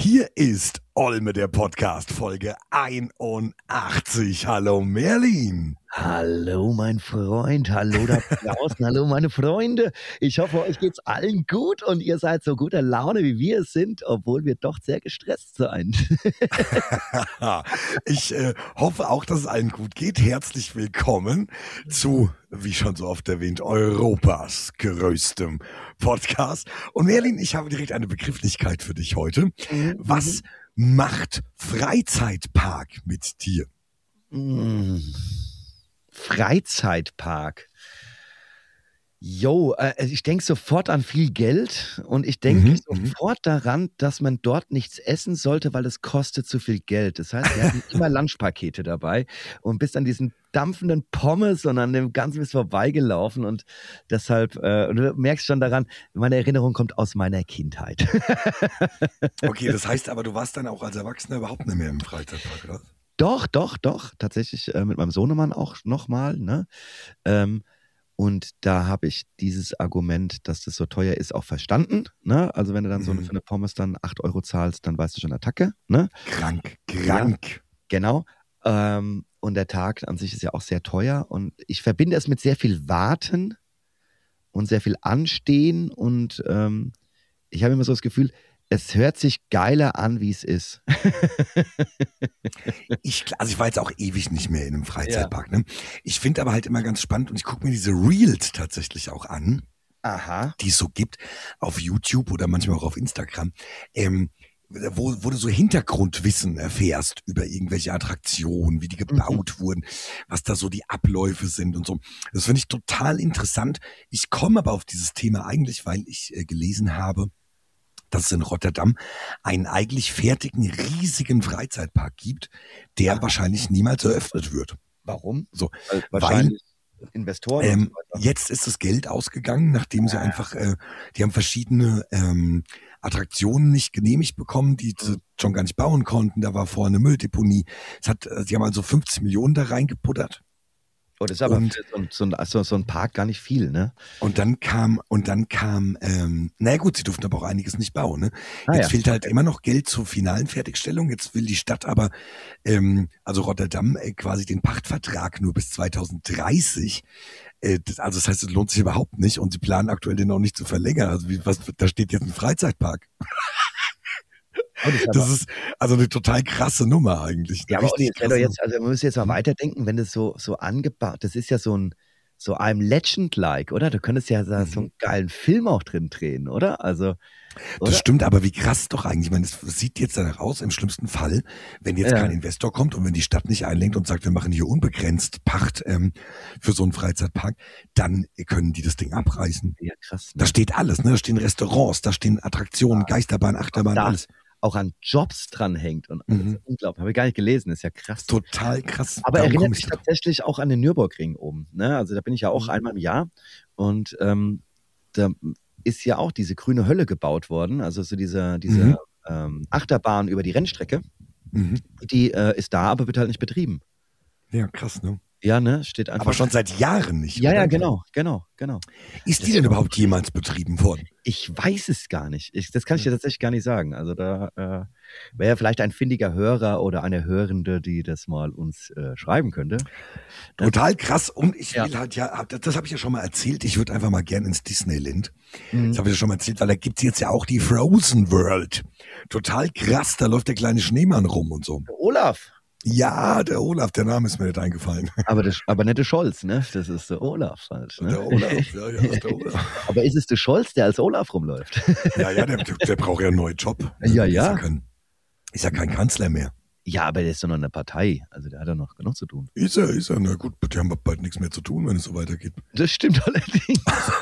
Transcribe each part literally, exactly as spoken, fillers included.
Hier ist Olme, der Podcast, Folge einundachtzig. Hallo Merlin. Hallo mein Freund, hallo da draußen, hallo meine Freunde. Ich hoffe, euch geht's allen gut und ihr seid so guter Laune, wie wir es sind, obwohl wir doch sehr gestresst sind. Ich äh, hoffe auch, dass es allen gut geht. Herzlich willkommen zu, wie schon so oft erwähnt, Europas größtem Podcast. Und Merlin, ich habe direkt eine Begrifflichkeit für dich heute. Was macht Freizeitpark mit dir? Mm. Freizeitpark. Jo, äh, ich denke sofort an viel Geld und ich denke Mhm, sofort daran, dass man dort nichts essen sollte, weil es kostet zu viel Geld. Das heißt, wir hatten immer Lunchpakete dabei und bist an diesen dampfenden Pommes und an dem Ganzen bist vorbeigelaufen und deshalb, äh, und du merkst schon daran, meine Erinnerung kommt aus meiner Kindheit. Okay, das heißt aber, du warst dann auch als Erwachsener überhaupt nicht mehr im Freizeitpark, oder? Doch, doch, doch, tatsächlich äh, mit meinem Sohnemann auch nochmal, ne? Ähm, und da habe ich dieses Argument, dass das so teuer ist, auch verstanden, ne? Also wenn du dann so eine, Mhm. für eine Pommes dann acht Euro zahlst, dann weißt du schon Attacke, ne? Krank, krank. Genau. Ähm, und der Tag an sich ist ja auch sehr teuer und ich verbinde es mit sehr viel Warten und sehr viel Anstehen und ähm, ich habe immer so das Gefühl, es hört sich geiler an, wie es ist. Ich, also ich war jetzt auch ewig nicht mehr in einem Freizeitpark. Ne? Ich finde aber halt immer ganz spannend und ich gucke mir diese Reels tatsächlich auch an, Aha. die es so gibt auf YouTube oder manchmal auch auf Instagram, ähm, wo, wo du so Hintergrundwissen erfährst über irgendwelche Attraktionen, wie die gebaut mhm. wurden, was da so die Abläufe sind und so. Das finde ich total interessant. Ich komme aber auf dieses Thema eigentlich, weil ich äh, gelesen habe, dass es in Rotterdam einen eigentlich fertigen, riesigen Freizeitpark gibt, der ah. wahrscheinlich niemals eröffnet wird. Warum? So, also wahrscheinlich weil Investoren. Ähm, so jetzt ist das Geld ausgegangen, nachdem ah. sie einfach, äh, die haben verschiedene ähm, Attraktionen nicht genehmigt bekommen, die sie schon gar nicht bauen konnten. Da war vorher eine Mülldeponie. Es hat, sie haben also fünfzig Millionen da reingeputtert. Oh, das ist aber und, für so, ein, so, so ein Park gar nicht viel, ne? Und dann kam, und dann kam, ähm, naja gut, sie durften aber auch einiges nicht bauen, ne? Ah, jetzt ja. fehlt halt immer noch Geld zur finalen Fertigstellung. Jetzt will die Stadt aber, ähm, also Rotterdam, äh, quasi den Pachtvertrag nur bis zweitausenddreißig. Äh, das, also das heißt, es lohnt sich überhaupt nicht und sie planen aktuell den auch nicht zu verlängern. Also wie, was, da steht jetzt ein Freizeitpark. Oh, das, das ist also eine total krasse Nummer eigentlich. Ja, aber Olli, doch jetzt, also man muss jetzt mal weiterdenken, wenn das so, so angebaut, das ist ja so ein, so einem Legend-like, oder? Du könntest ja da so einen geilen Film auch drin drehen, oder? Also, oder? Das stimmt, aber wie krass doch eigentlich. Ich meine, es sieht jetzt danach aus, im schlimmsten Fall, wenn jetzt ja. kein Investor kommt und wenn die Stadt nicht einlenkt und sagt, wir machen hier unbegrenzt Pacht ähm, für so einen Freizeitpark, dann können die das Ding abreißen. Ja, krass. Ne? Da steht alles, ne? Da stehen Restaurants, da stehen Attraktionen, ja. Geisterbahn, Achterbahn, alles. Auch an Jobs dranhängt und mhm. das ist unglaublich. Habe ich gar nicht gelesen, ist ja krass. Total krass. Aber Darum erinnert mich tatsächlich auch an den Nürburgring oben. Ne? Also da bin ich ja auch mhm. einmal im Jahr und ähm, da ist ja auch diese grüne Hölle gebaut worden, also so diese, diese mhm. ähm, Achterbahn über die Rennstrecke, mhm. die äh, ist da, aber wird halt nicht betrieben. Ja, krass, ne? Ja, ne, steht einfach. Aber schon seit Jahren nicht. Ja, ja, genau, genau, genau. Ist die denn überhaupt jemals betrieben worden? Ich weiß es gar nicht. Ich, das kann ich dir tatsächlich gar nicht sagen. Also da äh, wäre vielleicht ein findiger Hörer oder eine Hörende, die das mal uns äh, schreiben könnte. Total krass. Und ich will ja. halt ja, das habe ich ja schon mal erzählt, ich würde einfach mal gern ins Disneyland. Mhm. Das habe ich ja schon mal erzählt, weil da gibt's jetzt ja auch die Frozen World. Total krass, da läuft der kleine Schneemann rum und so. Der Olaf. Ja, der Olaf, der Name ist mir nicht eingefallen. Aber, das, aber nicht der Scholz, ne? Das ist der Olaf halt. Ne? Der Olaf, ja, ja, ist der Olaf. Aber ist es der Scholz, der als Olaf rumläuft? Ja, ja, der, der braucht ja einen neuen Job. Ja, ja. Ist ja, kein, ist ja kein Kanzler mehr. Ja, aber der ist doch noch eine Partei. Also der hat ja noch genug zu tun. Ist er, ist er. Na gut, die haben bald nichts mehr zu tun, wenn es so weitergeht. Das stimmt allerdings.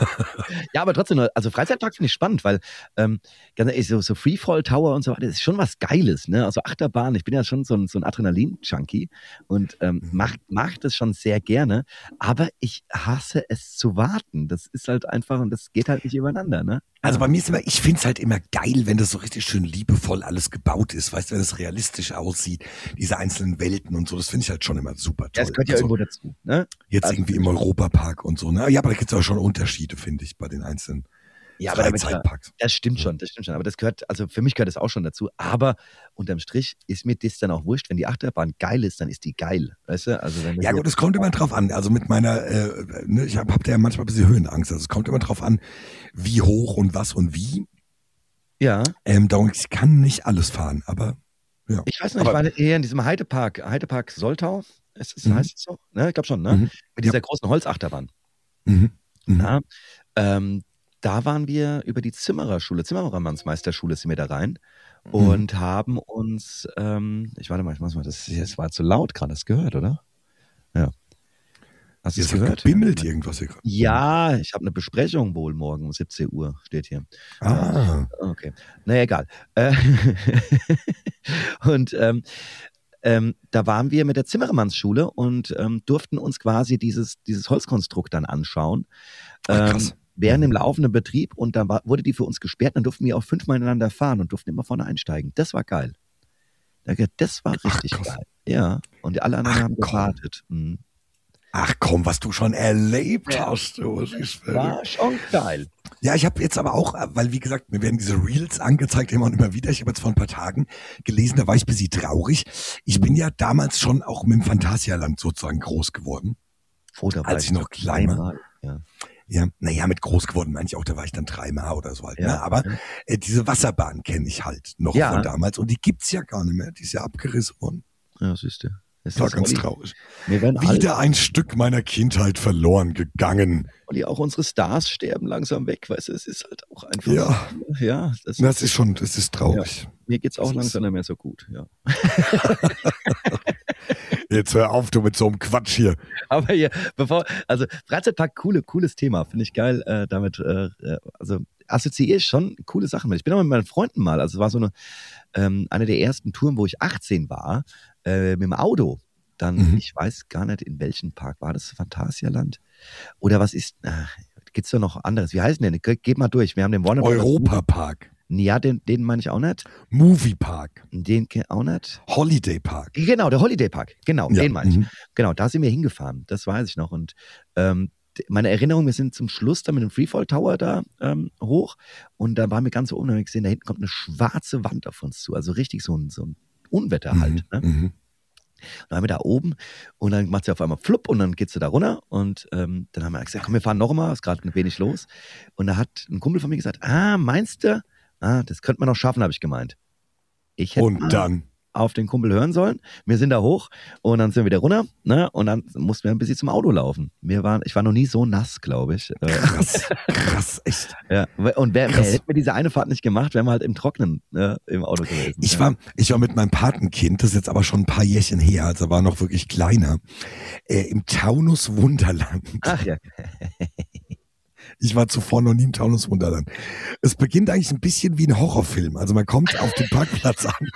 Ja, aber trotzdem, also Freizeitpark finde ich spannend, weil ähm, ganz ehrlich, so, so Freefall Tower und so weiter, das ist schon was Geiles, ne? Also Achterbahn, ich bin ja schon so ein, so ein Adrenalin-Junkie und ähm, mhm. mach, mach das schon sehr gerne, aber ich hasse es zu warten. Das ist halt einfach, und das geht halt nicht übereinander, ne? Also bei mir ist immer, ich finde es halt immer geil, wenn das so richtig schön liebevoll alles gebaut ist, weißt du, wenn es realistisch aussieht, diese einzelnen Welten und so, das finde ich halt schon immer super toll. Ja, das gehört ja also, irgendwo dazu, ne? Jetzt also, irgendwie im Europapark und so, ne? Ja, aber da gibt es auch schon Unterschiede, finde ich, bei den einzelnen Ja, aber damit, Freizeitparks. das stimmt schon, das stimmt schon. Aber das gehört, also für mich gehört das auch schon dazu. Aber unterm Strich ist mir das dann auch wurscht. Wenn die Achterbahn geil ist, dann ist die geil. Weißt du? Also wenn Ja gut, es kommt immer drauf an. Also mit meiner, äh, ne, ich habe hab ja manchmal ein bisschen Höhenangst. Also es kommt immer drauf an, wie hoch und was und wie. Ja. Ähm, darum, ich kann nicht alles fahren, aber ja. Ich weiß nicht, ich war eher in diesem Heidepark, Heidepark Soltau. Ist, ist, Mhm. Heißt es so? Ne, ich glaube schon, ne? Mhm. Mit dieser Ja. großen Holzachterbahn. Mhm. Mhm. Ja, ähm, da waren wir über die Zimmererschule, Zimmerermannsmeisterschule sind wir da rein und Mhm. haben uns, ähm, ich warte mal, ich muss mal, das, das war zu laut gerade, hast du gehört, oder? Ja. Hast du es Jetzt hat gehört? gebimmelt irgendwas hier gerade. Ja, ich habe eine Besprechung wohl morgen um siebzehn Uhr, steht hier. Ah. Ja. Okay. Naja, egal. Äh, und ähm, ähm, da waren wir mit der Zimmerermannsschule und ähm, durften uns quasi dieses, dieses Holzkonstrukt dann anschauen. Ach, krass. Ähm, während dem laufenden Betrieb und dann war, wurde die für uns gesperrt, dann durften wir auch fünfmal ineinander fahren und durften immer vorne einsteigen. Das war geil. Das war richtig Ach, geil. Ja, und alle anderen Ach, haben komm. gewartet. Mhm. Ach komm, was du schon erlebt Ja. hast. Du, das ist War schon geil. Ja, ich habe jetzt aber auch, weil wie gesagt, mir werden diese Reels angezeigt immer und immer wieder. Ich habe jetzt vor ein paar Tagen gelesen, da war ich ein bisschen traurig. Ich bin ja damals schon auch mit dem Phantasialand sozusagen groß geworden. Oh, da war Als ich noch klein war. zweimal, Ja. Ja, naja, mit groß geworden meine ich auch, da war ich dann dreimal oder so halt. Ja. Ne? Aber äh, diese Wasserbahn kenne ich halt noch Ja. von damals und die gibt's ja gar nicht mehr. Die ist ja abgerissen worden. Ja, siehst du. Das war ganz traurig. Wir werden Wieder ein Stück meiner Kindheit verloren gegangen. Und ja, auch unsere Stars sterben langsam weg, weißt du, es ist halt auch einfach. Ja. Ja, das, Das ist schon, das ist traurig. Ja. Mir geht's auch Das langsam ist- nicht mehr so gut, ja. Jetzt hör auf, du mit so einem Quatsch hier. Aber hier, bevor, also Freizeitpark, coole, cooles Thema, finde ich geil, äh, damit, äh, äh, also assoziiere ich schon coole Sachen mit. Ich bin auch mit meinen Freunden mal, also es war so eine, ähm, eine der ersten Touren, wo ich achtzehn war, äh, mit dem Auto. Dann, Mhm. ich weiß gar nicht, in welchem Park war das, Phantasialand? Oder was ist, ach, gibt's da noch anderes? Wie heißen denn? Ge- Geht mal durch, wir haben den Warner Brothers- Europapark, Ja, den, den meine ich auch nicht. Moviepark, Den ke- auch nicht. Holiday Park. Genau, der Holiday Park. Genau, Ja, den meine ich. mhm. Genau, da sind wir hingefahren. Das weiß ich noch. Und ähm, d- meine Erinnerung, wir sind zum Schluss dann mit dem Freefall Tower da ähm, hoch und da waren wir ganz so oben und haben gesehen, da hinten kommt eine schwarze Wand auf uns zu. Also richtig so ein, so ein Unwetter halt. Mhm. Ne? Mhm. Dann waren wir da oben und dann macht sie auf einmal flupp und dann geht sie da runter und ähm, dann haben wir gesagt, komm, wir fahren noch mal, ist gerade ein wenig los. Und da hat ein Kumpel von mir gesagt, ah, meinst du, ah, das könnte man noch schaffen, habe ich gemeint. Ich hätte mal Und dann, auf den Kumpel hören sollen. Wir sind da hoch und dann sind wir wieder runter, ne? Und dann mussten wir ein bisschen zum Auto laufen. Wir waren, ich war noch nie so nass, glaube ich. Äh, krass, krass, echt. ja. Und wer, Krass. hätten wir diese eine Fahrt nicht gemacht, wären wir halt im Trocknen äh, im Auto gewesen. Ich ja. war, ich war mit meinem Patenkind, das ist jetzt aber schon ein paar Jährchen her, also war noch wirklich kleiner, äh, im Taunus Wunderland. Ach ja. Ich war zuvor noch nie im Taunus Wunderland. Es beginnt eigentlich ein bisschen wie ein Horrorfilm. Also man kommt auf den Parkplatz an.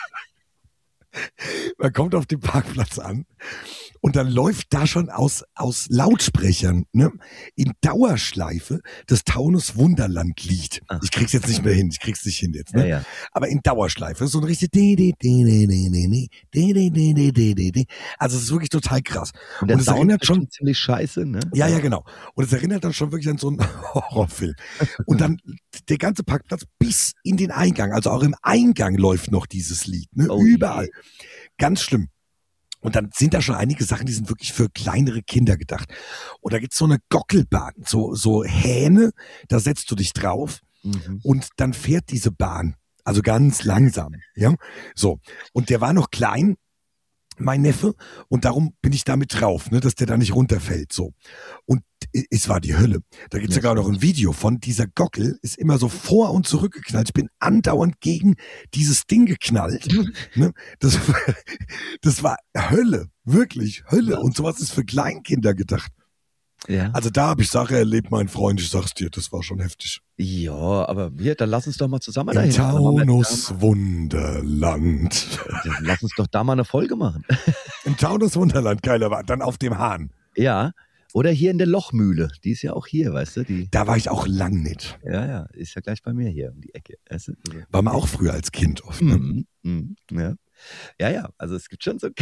Man kommt auf den Parkplatz an und dann läuft da schon aus, aus Lautsprechern, ne, in Dauerschleife das Taunus Wunderland Lied. Ach. Ich krieg's jetzt nicht mehr hin, ich krieg's nicht hin jetzt, Ja, ne? ja. Aber in Dauerschleife, so ein richtig de- de- de- de- de- de- de- de- de- de- de- de- de. Also es ist wirklich total krass. Und der Und es Sound erinnert ist schon- ziemlich scheiße, ne? Ja, ja, genau. Und es erinnert dann schon wirklich an so einen Horrorfilm. Und dann der ganze Parkplatz bis in den Eingang, also auch im Eingang läuft noch dieses Lied, ne? Oh je. Überall. Ganz schlimm. Und dann sind da schon einige Sachen, die sind wirklich für kleinere Kinder gedacht. Und da gibt's so eine Gockelbahn, so, so Hähne, da setzt du dich drauf Mhm. und dann fährt diese Bahn, also ganz langsam, ja, so. Und der war noch klein, mein Neffe, und darum bin ich damit drauf, ne, dass der da nicht runterfällt, so. Und i- es war die Hölle. Da gibt's Ja, sogar noch ein Video von, dieser Gockel ist immer so vor und zurück geknallt. Ich bin andauernd gegen dieses Ding geknallt, ne. Das, das war Hölle, wirklich Hölle. Und sowas ist für Kleinkinder gedacht. Ja. Also da habe ich Sache erlebt, mein Freund, ich sag's dir, das war schon heftig. ja, aber wir, dann lass uns doch mal zusammen Im dahin. Dann machen wir- Taunus Wunderland. Dann lass uns doch da mal eine Folge machen. Im Taunus Wunderland, geiler war. Dann auf dem Hahn. Ja. Oder hier in der Lochmühle. Die ist ja auch hier, weißt du? Die, Da war ich auch lang nicht. ja, ja, ist ja gleich bei mir hier um die Ecke. Weißt du? Also, War man auch früher als Kind oft. Ne? Mhm, mhm, ja. ja, ja, also es gibt schon so.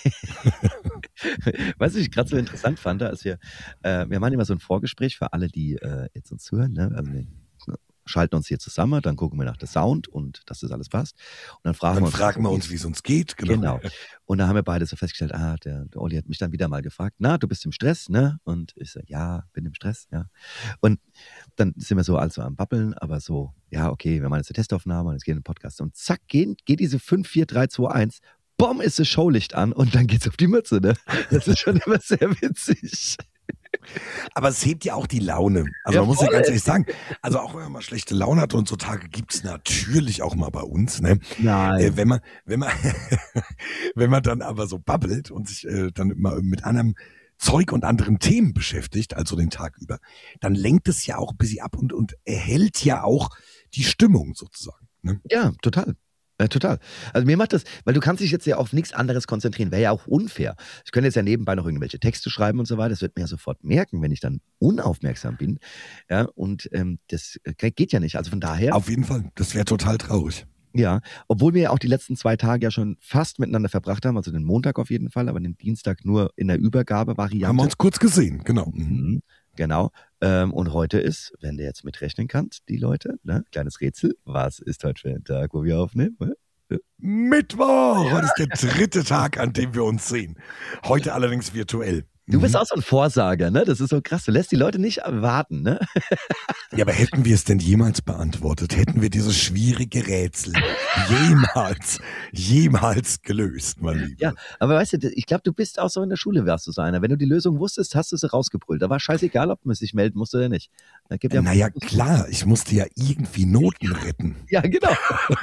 Was ich gerade so interessant fand, als wir, äh, wir machen immer so ein Vorgespräch für alle, die äh, jetzt uns zuhören, ne? Also wir schalten uns hier zusammen, dann gucken wir nach der Sound und dass das alles passt. Und dann fragen Dann wir uns, fragen wir uns, wie es uns geht. Genau. Genau. Und da haben wir beide so festgestellt, ah, der, der Olli hat mich dann wieder mal gefragt, na, du bist im Stress, ne? Und ich so, ja, bin im Stress, ja. Und dann sind wir so also am Babbeln, aber so, ja, okay, wir machen jetzt eine Testaufnahme und jetzt gehen wir in den Podcast. Und zack, gehen, geht diese fünf, vier, drei, zwei, eins, bumm, ist das Showlicht an und dann geht's auf die Mütze, ne? Das ist schon immer sehr witzig. Aber es hebt ja auch die Laune. Also Ja, man muss ja voll, ganz ey. ehrlich sagen, also auch wenn man mal schlechte Laune hat und so Tage gibt's natürlich auch mal bei uns. Ne? Nein. Äh, wenn man, wenn man, wenn man dann aber so babbelt und sich äh, dann mal mit anderem Zeug und anderen Themen beschäftigt, also den Tag über, dann lenkt es ja auch ein bisschen ab und, und erhält ja auch die Stimmung sozusagen. Ne? Ja, total. Ja, total. Also mir macht das, weil du kannst dich jetzt ja auf nichts anderes konzentrieren, wäre ja auch unfair. Ich könnte jetzt ja nebenbei noch irgendwelche Texte schreiben und so weiter, das wird mir ja sofort merken, wenn ich dann unaufmerksam bin. Ja, und ähm, das geht ja nicht. Also von daher. Auf jeden Fall, das wäre total traurig. Ja, obwohl wir ja auch die letzten zwei Tage ja schon fast miteinander verbracht haben, also den Montag auf jeden Fall, aber den Dienstag nur in der Übergabevariante. Haben wir uns kurz gesehen, genau. Mhm, genau. Ähm, und heute ist, wenn du jetzt mitrechnen kannst, die Leute, ne, kleines Rätsel, was ist heute für ein Tag, wo wir aufnehmen? Mittwoch! Ja. Heute ist der dritte Tag, an dem wir uns sehen. Heute allerdings virtuell. Du bist auch so ein Vorsager, ne? Das ist so krass. Du lässt die Leute nicht warten, ne? Ja, aber hätten wir es denn jemals beantwortet? Hätten wir dieses schwierige Rätsel jemals, jemals gelöst, mein Lieber? Ja, aber weißt du, ich glaube, du bist auch so in der Schule, wärst du so einer. Wenn du die Lösung wusstest, hast du sie rausgebrüllt. Da war scheißegal, ob man sich melden musste oder nicht. Da gibt ja naja, klar, ich musste ja irgendwie Noten retten. Ja, genau.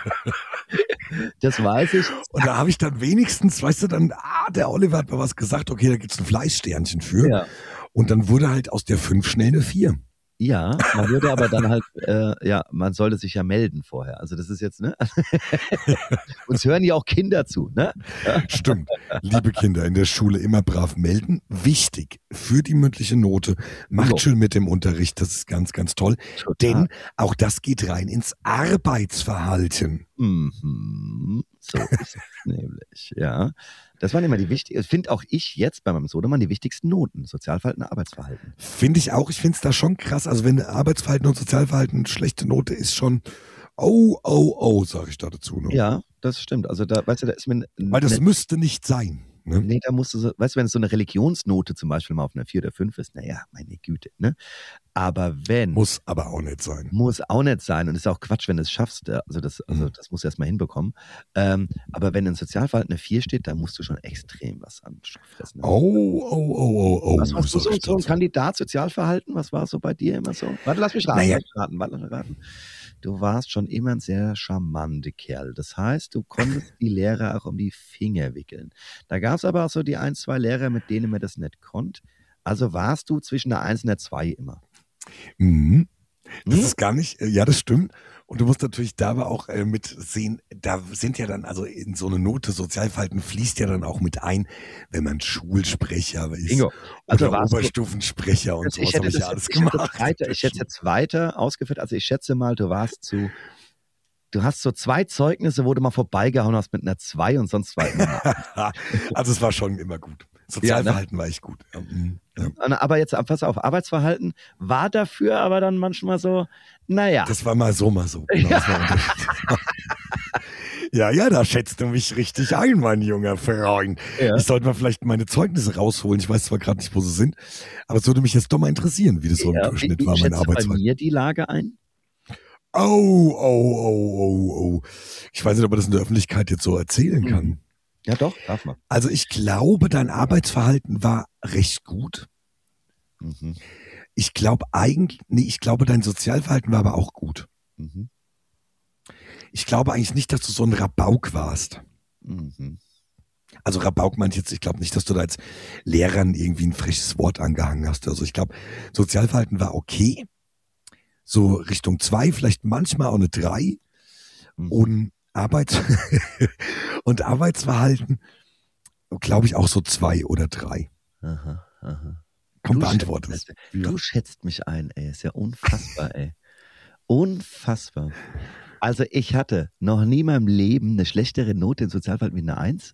Das weiß ich. Und da habe ich dann wenigstens, weißt du, dann, ah, der Oliver hat mir was gesagt, okay, da gibt's ein Fleißsternchen für. Ja. Und dann wurde halt aus der fünf schnell eine vier. Ja, man würde aber dann halt, äh, ja, man sollte sich ja melden vorher. Also das ist jetzt, ne? Uns hören ja auch Kinder zu, ne? Stimmt. Liebe Kinder, in der Schule immer brav melden. Wichtig für die mündliche Note. Macht So. schön mit dem Unterricht, das ist ganz, ganz toll. Total. Denn auch das geht rein ins Arbeitsverhalten. Mhm. So ist es nämlich, ja. Das waren immer die wichtigsten, finde auch ich jetzt bei meinem Sohnemann die wichtigsten Noten. Sozialverhalten, Arbeitsverhalten. Finde ich auch. Ich finde es da schon krass. Also wenn Arbeitsverhalten und Sozialverhalten eine schlechte Note ist, schon oh, oh, oh, sage ich da dazu noch. Ja, das stimmt. Also da, weißt du, da ist mir... Weil das ne, müsste nicht sein. Ne? Nee, da musst du so, weißt du, wenn es so eine Religionsnote zum Beispiel mal auf einer vier oder fünf ist, naja, meine Güte, ne? Aber wenn... Muss aber auch nicht sein. Muss auch nicht sein und ist auch Quatsch, wenn du es schaffst. Also das, also Mhm. das musst du erstmal hinbekommen. Ähm, aber wenn in Sozialverhalten eine vier steht, dann musst du schon extrem was anfressen. Oh, oh, oh, oh, oh. Was warst du so, sag ich so ein dazu. Kandidat Sozialverhalten? Was war so bei dir immer so? Warte, lass mich raten. Naja. Lass mich raten, warte, lass mich raten. Du warst schon immer ein sehr charmanter Kerl. Das heißt, du konntest die Lehrer auch um die Finger wickeln. Da gab es aber auch so die ein, zwei Lehrer, mit denen man das nicht konnte. Also warst du zwischen der eins und der zwei immer. Mhm. Das Hm? ist gar nicht, äh, ja, das stimmt. Und du musst natürlich da aber auch äh, mit sehen, da sind ja dann, also in so eine Note Sozialverhalten fließt ja dann auch mit ein, wenn man Schulsprecher ist Ingo, also oder warst du, Oberstufensprecher und sowas ich hätte habe ich das, ja alles ich hätte gemacht. das weiter, ich hätte es jetzt weiter ausgeführt. Also ich schätze mal, du warst zu, du hast so zwei Zeugnisse, wo du mal vorbeigehauen hast mit einer zwei und sonst zwei. Also es war schon immer gut. Sozialverhalten war echt gut. Ja. Mhm. Ja. Aber jetzt, pass auf, Arbeitsverhalten war dafür aber dann manchmal so, naja. Das war mal so, mal so. Genau, das war unterschiedlich. Ja, ja, da schätzt du mich richtig ein, mein junger Freund. Ja. Ich sollte mal vielleicht meine Zeugnisse rausholen. Ich weiß zwar gerade nicht, wo sie sind, aber es würde mich jetzt doch mal interessieren, wie das so im Ja, Durchschnitt wie, wie war, mein schätzt du bei Arbeitsverhalten. mir die Lage ein? Oh, oh, oh, oh, oh. Ich weiß nicht, ob man das in der Öffentlichkeit jetzt so erzählen Mhm. kann. Ja doch, darf man. Also ich glaube, dein Arbeitsverhalten war recht gut. Mhm. Ich glaube eigentlich, nee, ich glaube, dein Sozialverhalten war aber auch gut. Mhm. Ich glaube eigentlich nicht, dass du so ein Rabauk warst. Mhm. Also Rabauk meint jetzt, ich glaube nicht, dass du da als Lehrern irgendwie ein freches Wort angehangen hast. Also ich glaube, Sozialverhalten war okay. So Richtung zwei, vielleicht manchmal auch eine drei. Mhm. Und Arbeits und Arbeitsverhalten, glaube ich, auch so zwei oder drei. Aha, aha. Komm, Du beantworte es. schätzt, du schätzt mich ein, ey. Ist ja unfassbar, ey. Unfassbar. Also ich hatte noch nie in meinem Leben eine schlechtere Note in Sozialverhalten wie eine Eins.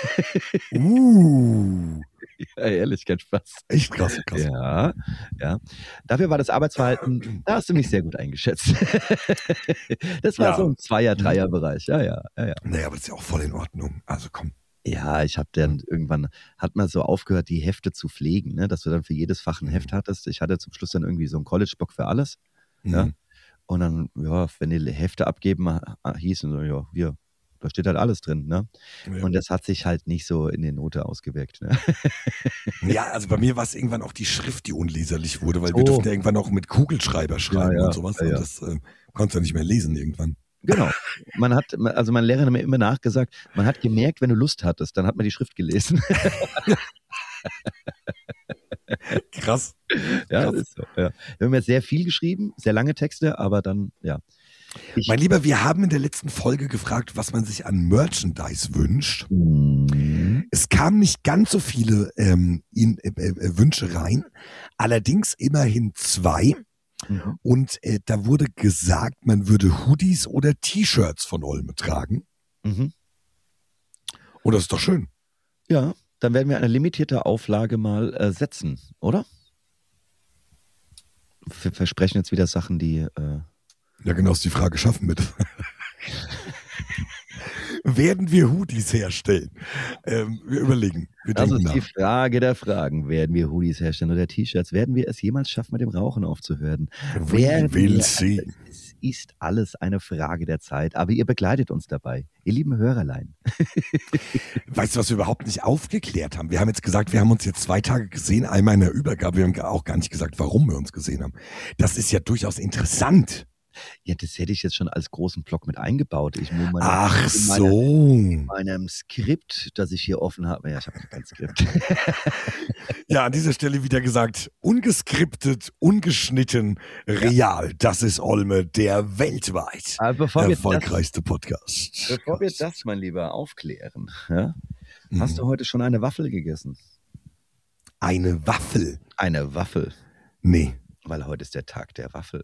Uh. Ja, ehrlich, kein Spaß. Echt krass, krass. Ja, ja. Dafür war das Arbeitsverhalten, da hast du mich sehr gut eingeschätzt. Das war Ja. so ein Zweier-, Dreier-Bereich. Ja, ja, ja, ja. Naja, aber das ist ja auch voll in Ordnung. Also komm. Ja, ich habe dann irgendwann, hat man so aufgehört, die Hefte zu pflegen, ne? Dass du dann für jedes Fach ein Heft hattest. Ich hatte zum Schluss dann irgendwie so einen College-Bock für alles. Mhm. Ja. Und dann, ja, wenn die Hefte abgeben hießen, so, ja, hier, da steht halt alles drin, ne? Ja. Und das hat sich halt nicht so in die Note ausgewirkt, ne? Ja, also bei mir war es irgendwann auch die Schrift, die unleserlich wurde, weil So. wir durften ja irgendwann auch mit Kugelschreiber schreiben Ja, ja, und sowas. ja, ja. Und das äh, konntest du ja nicht mehr lesen irgendwann. Genau. Man hat, also mein Lehrer hat mir immer nachgesagt, man hat gemerkt, wenn du Lust hattest, dann hat man die Schrift gelesen. Krass. Ja, Krass. das ist so. Ja. Wir haben jetzt sehr viel geschrieben, sehr lange Texte, aber dann, ja. Ich, Mein Lieber, wir haben in der letzten Folge gefragt, was man sich an Merchandise wünscht. Mhm. Es kamen nicht ganz so viele ähm, in, äh, äh, Wünsche rein, allerdings immerhin zwei. Mhm. Und äh, da wurde gesagt, man würde Hoodies oder T-Shirts von Olme tragen. Mhm. Und das ist doch schön. Ja, dann werden wir eine limitierte Auflage mal äh, setzen, oder? Wir versprechen jetzt wieder Sachen, die... Äh Ja, genau, ist die Frage, schaffen wir das? Werden wir Hoodies herstellen? Ähm, wir überlegen. Wir Das denken ist die nach. Frage der Fragen. Werden wir Hoodies herstellen oder T-Shirts? Werden wir es jemals schaffen, mit dem Rauchen aufzuhören? We Werden will wir- see. Es ist alles eine Frage der Zeit, aber ihr begleitet uns dabei. Ihr lieben Hörerlein. Weißt du, was wir überhaupt nicht aufgeklärt haben? Wir haben jetzt gesagt, wir haben uns jetzt zwei Tage gesehen, einmal in der Übergabe. Wir haben auch gar nicht gesagt, warum wir uns gesehen haben. Das ist ja durchaus interessant. Ja, das hätte ich jetzt schon als großen Block mit eingebaut. Ich muss meine, Ach in meiner- so. in meinem Skript, das ich hier offen habe. Ja, ich habe kein Skript. Ja, an dieser Stelle wieder gesagt, ungeskriptet, ungeschnitten, real. Das ist Olme, der weltweit Aber bevor wir, das, erfolgreichste Podcast. bevor wir das, mein Lieber, aufklären, ja? Mhm. Hast du heute schon eine Waffel gegessen? Eine Waffel? Eine Waffel, Nee. weil heute ist der Tag der Waffel.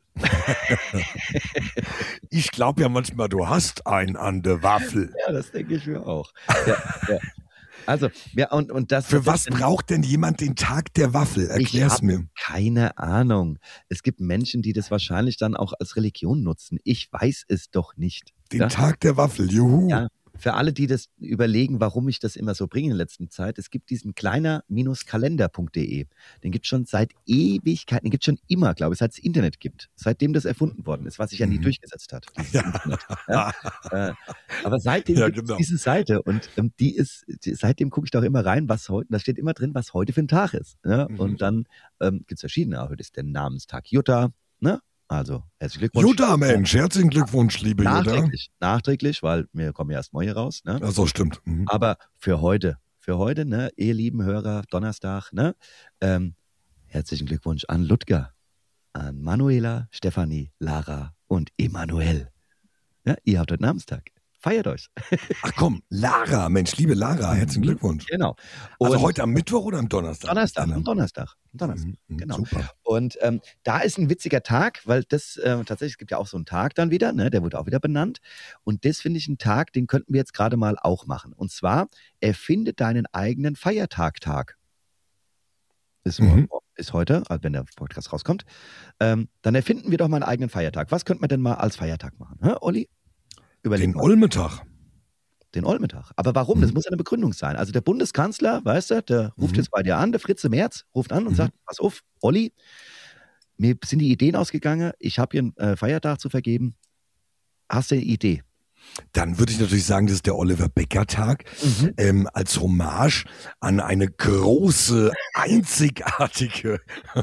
Ich glaube ja manchmal, du hast einen an der Waffel. Ja, das denke ich mir auch. Ja, ja. Also, ja, und, und das... Für das was denn- braucht denn jemand den Tag der Waffel? Erklär's hab mir. Keine Ahnung. Es gibt Menschen, die das wahrscheinlich dann auch als Religion nutzen. Ich weiß es doch nicht. Den Ja? Tag der Waffel, juhu. Ja. Für alle, die das überlegen, warum ich das immer so bringe in der letzten Zeit, es gibt diesen kleiner-kalender punkt de. Den gibt es schon seit Ewigkeiten, den gibt es schon immer, glaube ich, seit es Internet gibt. Seitdem das erfunden worden ist, was sich ja nie Mhm. durchgesetzt hat. dieses Ja. Internet, ja? Äh, aber seitdem Ja, gibt es genau. diese Seite und ähm, die ist, die, seitdem gucke ich da auch immer rein, was heute, da steht immer drin, was heute für ein Tag ist. Ne? Mhm. Und dann ähm, gibt es verschiedene. Heute ist der Namenstag Jutta, ne? Also, herzlichen Glückwunsch. Jutta, Mensch, herzlichen Glückwunsch, liebe Jutta. Nachträglich, nachträglich, weil wir kommen ja erst morgen raus. Ne? Ach so, stimmt. Mhm. Aber für heute, für heute, ne, ihr lieben Hörer, Donnerstag, ne, ähm, herzlichen Glückwunsch an Ludger, an Manuela, Stefanie, Lara und Emanuel. Ja, ihr habt heute Namenstag. Feiert euch. Ach komm, Lara, Mensch, liebe Lara, herzlichen Glückwunsch. Genau. Also Und heute am Mittwoch oder am Donnerstag? Donnerstag, am Donnerstag. Am Donnerstag. Mhm, mhm, Genau. Super. Und ähm, da ist ein witziger Tag, weil das äh, tatsächlich, es gibt ja auch so einen Tag dann wieder, ne, der wurde auch wieder benannt. Und das finde ich einen Tag, den könnten wir jetzt gerade mal auch machen. Und zwar, erfinde deinen eigenen Feiertag-Tag. Ist, Mhm. ist heute, also wenn der Podcast rauskommt. Ähm, dann erfinden wir doch mal einen eigenen Feiertag. Was könnte man denn mal als Feiertag machen? Hä, Olli? Überleg Den mal. Olmetag. Den Olmetag. Aber warum? Mhm. Das muss eine Begründung sein. Also der Bundeskanzler, weißt du, der ruft Mhm. jetzt bei dir an, der Fritze Merz ruft an und Mhm. sagt, pass auf, Olli, mir sind die Ideen ausgegangen, ich habe hier einen äh, Feiertag zu vergeben. Hast du eine Idee? Dann würde ich natürlich sagen, das ist der Oliver Becker-Tag, Mhm. ähm, als Hommage an eine große, einzigartige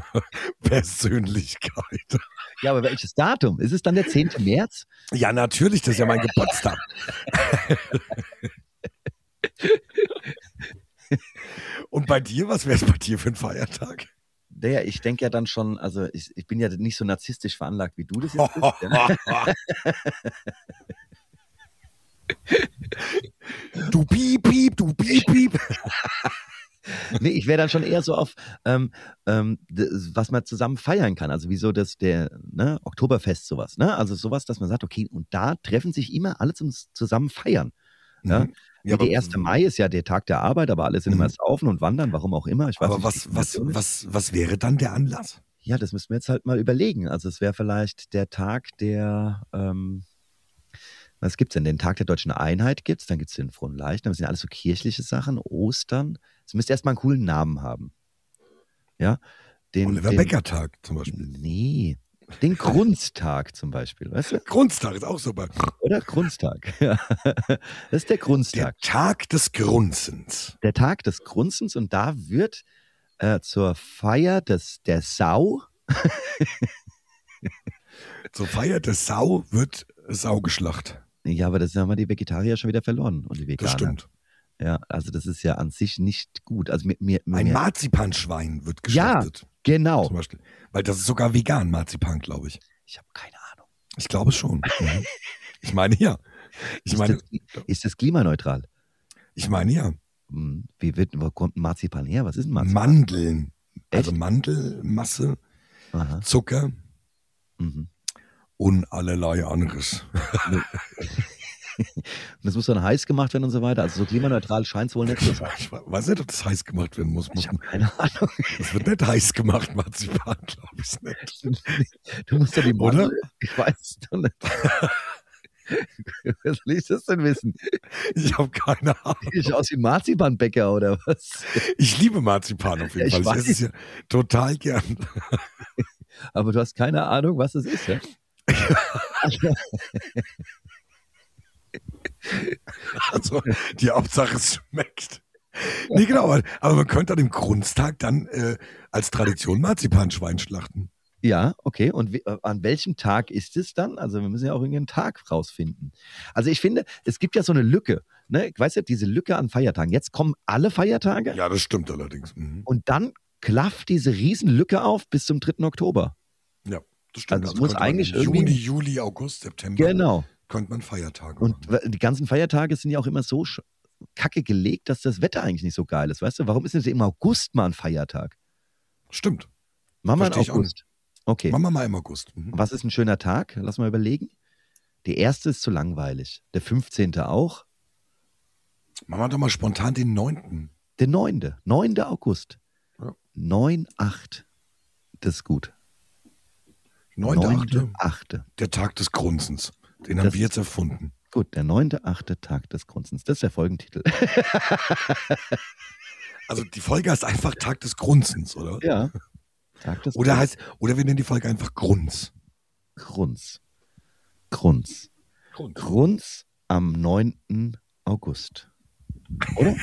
Persönlichkeit. Ja, aber welches Datum? Ist es dann der zehnte März? Ja, natürlich, das ist ja mein Geburtstag. Und bei dir, was wäre es bei dir für ein Feiertag? Der, ich denke ja dann schon, also ich, ich bin ja nicht so narzisstisch veranlagt, wie du das jetzt bist. Ja. Du piep, piep, du piep, piep. Nee, ich wäre dann schon eher so auf, ähm, ähm, d- was man zusammen feiern kann. Also wie so das, der, ne, Oktoberfest sowas, ne? Also sowas, dass man sagt, okay, und da treffen sich immer alle zum zusammen feiern. Ja? Mhm. Ja, Wie aber, der erste Mai ist ja der Tag der Arbeit, aber alle sind immer mhm. saufen und wandern, warum auch immer. Ich weiß aber nicht, wie die was, was, Kombination ist. was, was wäre dann der Anlass? Ja, das müssen wir jetzt halt mal überlegen. Also es wäre vielleicht der Tag der, ähm, was gibt's denn? Den Tag der deutschen Einheit gibt's, dann gibt's den Frohen Leichnam, das sind ja alles so kirchliche Sachen, Ostern. Es müsste erstmal einen coolen Namen haben. Ja, den, Oliver den, Becker-Tag zum Beispiel. nee, den Grunztag zum Beispiel, weißt du? Grunztag ist auch super. Oder Grunztag. Ja. Das ist der Der Grunztag. Tag des Grunzens. Der Tag des Grunzens und da wird äh, zur Feier des, der Sau, Zur Feier des Sau wird Sau geschlacht. ja, aber das haben wir die Vegetarier schon wieder verloren und die Veganer. Das stimmt. Ja, also das ist ja an sich nicht gut. Also mir, mir, Ein mir, Marzipanschwein wird Ja. geschlachtet. genau. Zum Beispiel. Weil das ist sogar vegan, Marzipan, glaube ich. Ich habe keine Ahnung. Ich glaube schon. Mhm. Ich meine ja. Ich Ist, meine, das, ist das klimaneutral? ich meine ja. Hm, Wie wird, wo kommt ein Marzipan her? Was ist ein Marzipan? Mandeln. Also Echt? Mandelmasse, Aha. Zucker Mhm. und allerlei anderes. Und das muss dann heiß gemacht werden und so weiter. Also so klimaneutral scheint es wohl nicht zu sein. Ich weiß nicht, ob das heiß gemacht werden muss. muss Ich habe keine Ahnung. das wird nicht heiß gemacht, Marzipan, glaube ich nicht. Du musst doch die Oder? Mandel, ich weiß es doch nicht. Was soll ich das denn wissen? Ich habe keine Ahnung. Sieht ich aus wie ein Marzipanbäcker oder was? Ich liebe Marzipan auf jeden Ja, ich Fall. Ich esse es ja total gern. Aber du hast keine Ahnung, was es ist, ja? Also die Hauptsache es schmeckt. Nee, genau, aber, aber man könnte an dem Grunztag dann äh, als Tradition Marzipanschwein schlachten. Ja, okay. Und wie, äh, an welchem Tag ist es dann? Also wir müssen ja auch irgendeinen Tag rausfinden. Also ich finde, es gibt ja so eine Lücke. Ne? Ich weiß ja, diese Lücke an Feiertagen. Jetzt kommen alle Feiertage Ja, das stimmt allerdings. Mhm. und dann klafft diese Riesenlücke auf bis zum dritten Oktober. Ja, das stimmt. Also es muss könnte man eigentlich im Juni, irgendwie- Juli, August, September Genau. könnte man Feiertage Und machen. die ganzen Feiertage sind ja auch immer so sch- kacke gelegt, dass das Wetter eigentlich nicht so geil ist. Weißt du, warum ist denn im August mal ein Feiertag? Stimmt. Machen wir Versteh im ich auch August. Okay. Machen wir mal im August. Mhm. Was ist ein schöner Tag? Lass mal überlegen. Der erste ist zu langweilig. Der fünfzehnte auch. Machen wir doch mal spontan den neunten. Der neunte. neunte August. Ja. neun acht. Das ist gut. neunter achte achte. Der Tag des Grunzens. Den haben Das- wir jetzt erfunden. Gut, der neunte achte. Tag des Grunzens. Das ist der Folgentitel. Also die Folge heißt einfach Tag des Grunzens, oder? Ja. Tag des Oder heißt, oder wir nennen die Folge einfach Grunz. Grunz. Grunz. Grunz. Grunz am neunten August. Oder?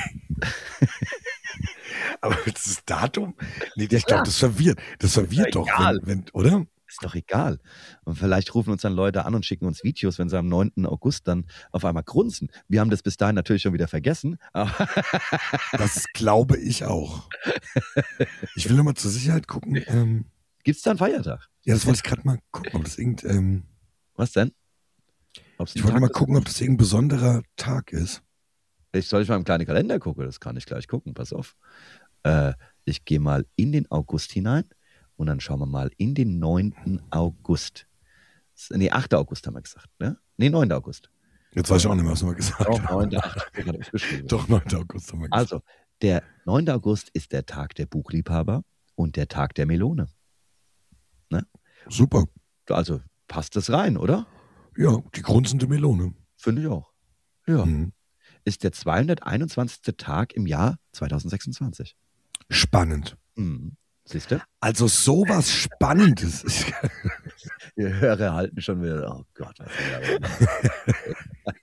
Aber das Datum? Nee, Ja, ich klar. glaube, das verwirrt. Das verwirrt Ja, doch, egal. wenn, wenn, oder? Ist doch egal. Und vielleicht rufen uns dann Leute an und schicken uns Videos, wenn sie am neunten August dann auf einmal grunzen. Wir haben das bis dahin natürlich schon wieder vergessen. Aber Das glaube ich auch. Ich will nochmal zur Sicherheit gucken. Ähm, gibt es da einen Feiertag? ja, das wollte ich gerade mal gucken, ob das irgend, ähm, Was denn? Ob's ein ich wollte Tag mal ist? gucken, ob das irgendein besonderer Tag ist. Ich soll ich mal im kleinen Kalender gucken? Das kann ich gleich gucken. Pass auf. Äh, ich gehe mal in den August hinein und dann schauen wir mal in den neunten August. Nee, achten August haben wir gesagt, ne? Nee, neunten August. Jetzt weiß ich auch nicht mehr, was wir gesagt Doch, haben. neunten achten Hat ich geschrieben. Doch, neunter August haben wir gesagt. Also, der neunte August ist der Tag der Buchliebhaber und der Tag der Melone. Super. Also passt das rein, oder? Ja, die grunzende Melone. Finde ich auch. Ja. Mhm. Ist der zweihunderteinundzwanzigste Tag im Jahr zweitausendsechsundzwanzig. Spannend. Mhm. Siehst du? Also sowas Spannendes. Die Hörer halten schon wieder. Oh Gott, was ist da?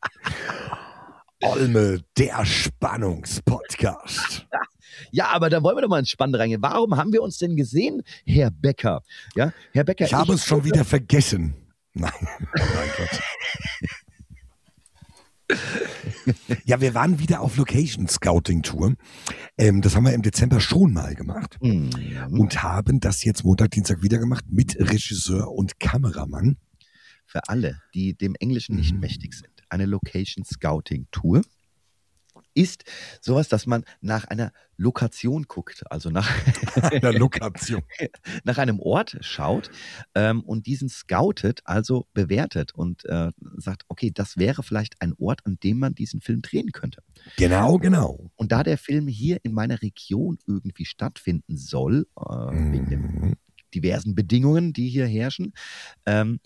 Olme, der Spannungspodcast. Ja, aber da wollen wir doch mal ins Spannende reingehen. Warum haben wir uns denn gesehen, Herr Becker? Ja, Herr Becker. Ich habe es schon wieder vergessen. Nein, nein Gott. Ja, wir waren wieder auf Location Scouting Tour. Ähm, das haben wir im Dezember schon mal gemacht Mhm. und haben das jetzt Montag, Dienstag wieder gemacht mit Regisseur und Kameramann. Für alle, die dem Englischen nicht Mhm. mächtig sind, eine Location Scouting Tour ist sowas, dass man nach einer Lokation guckt, also nach einer Lokation, nach einem Ort schaut ähm, und diesen scoutet, also bewertet und äh, sagt, okay, das wäre vielleicht ein Ort, an dem man diesen Film drehen könnte. Genau, genau. Und da der Film hier in meiner Region irgendwie stattfinden soll, äh, Mhm. wegen den diversen Bedingungen, die hier herrschen, ähm,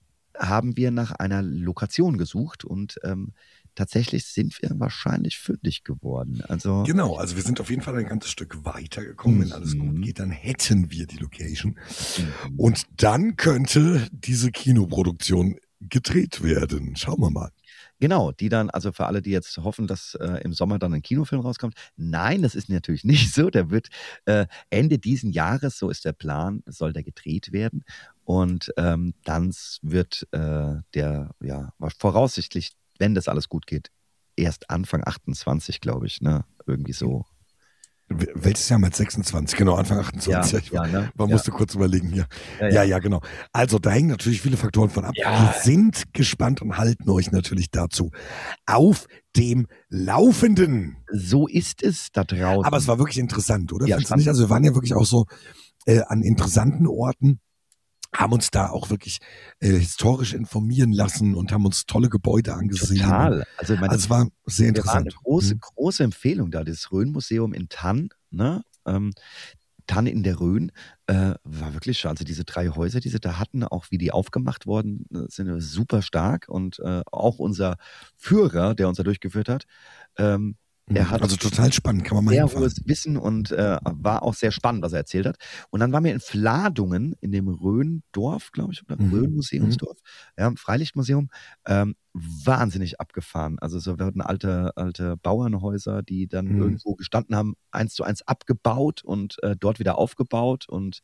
haben wir nach einer Lokation gesucht und ähm, tatsächlich sind wir wahrscheinlich fündig geworden. Also Genau, also wir sind auf jeden Fall ein ganzes Stück weitergekommen. Wenn alles gut Mhm. geht, dann hätten wir die Location. Mhm. Und dann könnte diese Kinoproduktion gedreht werden. Schauen wir mal. Genau, die dann, also für alle, die jetzt hoffen, dass äh, im Sommer dann ein Kinofilm rauskommt. Nein, das ist natürlich nicht so. Der wird äh, Ende diesen Jahres, so ist der Plan, soll der gedreht werden. Und ähm, dann wird äh, der, ja, voraussichtlich, wenn das alles gut geht, erst Anfang achtundzwanzig, glaube ich, ne? Irgendwie so. Wel- Welches Jahr mit sechsundzwanzig? Genau, Anfang achtundzwanzig. Ja, ja, ne? Man Ja. musste kurz überlegen hier. Ja, Ja, ja. ja, genau. Also da hängen natürlich viele Faktoren von ab. Ja. Wir sind gespannt und halten euch natürlich dazu auf dem Laufenden. So ist es da draußen. Aber es war wirklich interessant, oder? Ja, Findest du spannend. nicht? Also wir waren ja wirklich auch so äh, an interessanten Orten, haben uns da auch wirklich äh, historisch informieren lassen und haben uns tolle Gebäude angesehen. Total. Also, ich meine, Also es war sehr wir waren eine interessant. große, Mhm. große Empfehlung da. Das Rhön-Museum in Thann, ne? Ähm, Thann in der Rhön, äh, war wirklich schon. Also diese drei Häuser, die sie da hatten, auch wie die aufgemacht worden äh, sind, super stark. Und äh, auch unser Führer, der uns da durchgeführt hat, ähm, er hat Also total spannend, kann man mal sehr hinfahren. hohes Wissen und äh, war auch sehr spannend, was er erzählt hat. Und dann waren wir in Fladungen, in dem Rhöndorf, glaube ich, oder Mhm. Rhön-Museumsdorf, ja, im Freilichtmuseum. Ähm, wahnsinnig abgefahren. Also so werden alte, alte Bauernhäuser, die dann Mhm. irgendwo gestanden haben, eins zu eins abgebaut und äh, dort wieder aufgebaut und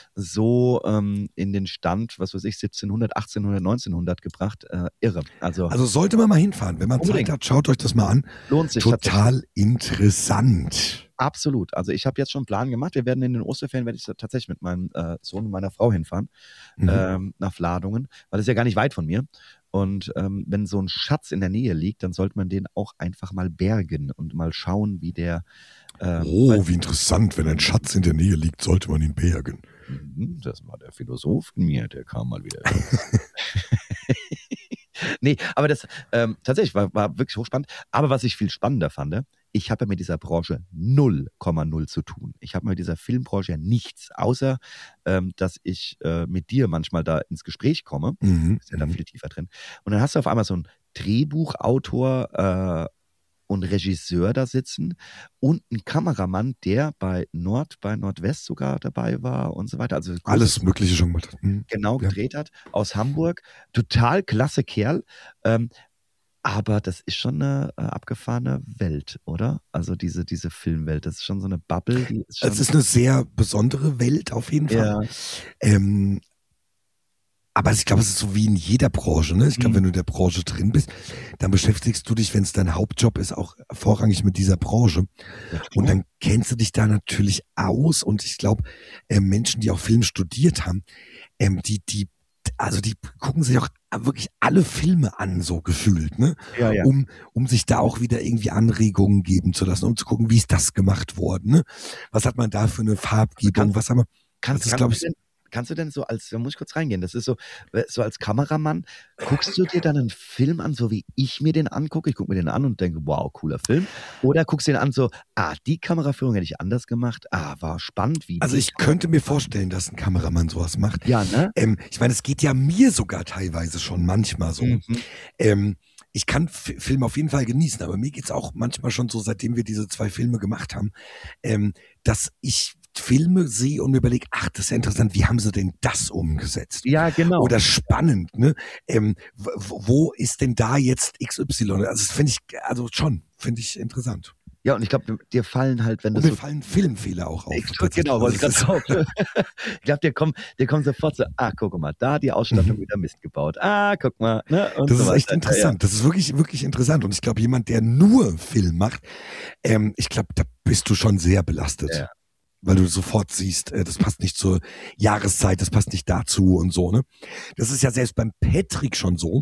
so ähm, in den Stand, was weiß ich, siebzehnhundert, achtzehnhundert, neunzehnhundert gebracht. Äh, irre. Also, Also sollte man mal hinfahren. Wenn man Unbedingt. Zeit hat, schaut euch das mal an. lohnt sich tatsächlich. Total interessant. Absolut. Also ich habe jetzt schon einen Plan gemacht. Wir werden in den Osterferien, werde ich so tatsächlich mit meinem äh, Sohn und meiner Frau hinfahren, Mhm. ähm, nach Fladungen, weil das ist ja gar nicht weit von mir. Und ähm, wenn so ein Schatz in der Nähe liegt, dann sollte man den auch einfach mal bergen und mal schauen, wie der... Ähm, weil- Oh, wie interessant. Wenn ein Schatz in der Nähe liegt, sollte man ihn bergen. Mhm, das war der Philosoph in mir, der kam mal wieder. Nee, aber das ähm, tatsächlich war, war wirklich hochspannend. Aber was ich viel spannender fand, ich habe ja mit dieser Branche null Komma null zu tun. Ich habe mit dieser Filmbranche ja nichts, außer ähm, dass ich äh, mit dir manchmal da ins Gespräch komme. Mhm. Ist ja da Mhm. viel tiefer drin. Und dann hast du auf einmal so einen Drehbuchautor äh, und Regisseur da sitzen und einen Kameramann, der bei Nord, bei Nordwest sogar dabei war und so weiter. Also großes Alles Mögliche schon gemacht. Mhm. genau Ja. gedreht hat, aus Hamburg. Total klasse Kerl. Ähm, aber das ist schon eine äh, abgefahrene Welt, oder? Also diese, diese Filmwelt, das ist schon so eine Bubble. Die ist schon, Es ist eine sehr besondere Welt auf jeden Fall. ja, Ähm, aber ich glaube, es ist so wie in jeder Branche. Ne? Ich glaube, Mhm. wenn du in der Branche drin bist, dann beschäftigst du dich, wenn es dein Hauptjob ist, auch vorrangig mit dieser Branche. ja, Und dann kennst du dich da natürlich aus. Und ich glaube, äh, Menschen, die auch Film studiert haben, ähm, die, die, also die gucken sich auch wirklich alle Filme an, so gefühlt, ne? ja, ja. Um, um sich da auch wieder irgendwie Anregungen geben zu lassen, um zu gucken, wie ist das gemacht worden, ne? Was hat man da für eine Farbgebung? Kann- Was haben wir? Kannst, das ist, kannst, glaub du ich- denn, kannst du denn so als, da muss ich kurz reingehen, das ist so, äh, so als Kameramann, guckst du dir dann einen Film an, so wie ich mir den angucke, ich gucke mir den an und denke, wow, cooler Film, oder guckst du den an so, ah, die Kameraführung hätte ich anders gemacht, ah, war spannend, wie Also die ich könnte mir vorstellen, dass ein Kameramann sowas macht. Ja, ne? Ähm, ich meine, es geht ja mir sogar teilweise schon manchmal so. Mhm. Ähm, ich kann F Filme auf jeden Fall genießen, aber mir geht's auch manchmal schon so, seitdem wir diese zwei Filme gemacht haben, ähm, dass ich Filme sehe und mir überlege, ach, das ist ja interessant, wie haben sie denn das umgesetzt? Ja, genau. Oder spannend, ne? Ähm, w- wo ist denn da jetzt X Y? Also das finde ich, also schon, finde ich interessant. Ja, und ich glaube, dir fallen halt, wenn du Und mir so. fallen Filmfehler auch auf. Ich, genau, wollte ich gerade Also es ist- drauf. Ich glaube, dir kommt, dir kommt sofort so, ah, guck mal, da die Ausstattung Mhm. wieder Mist gebaut. Ah, guck mal. Ne? Und Das so ist weiter. echt interessant. Das ist wirklich, wirklich interessant. Und ich glaube, jemand, der nur Film macht, ähm, ich glaube, da bist du schon sehr belastet. Ja. Weil du sofort siehst, äh, das passt nicht zur Jahreszeit, das passt nicht dazu und so, ne? Das ist ja selbst beim Patrick schon so.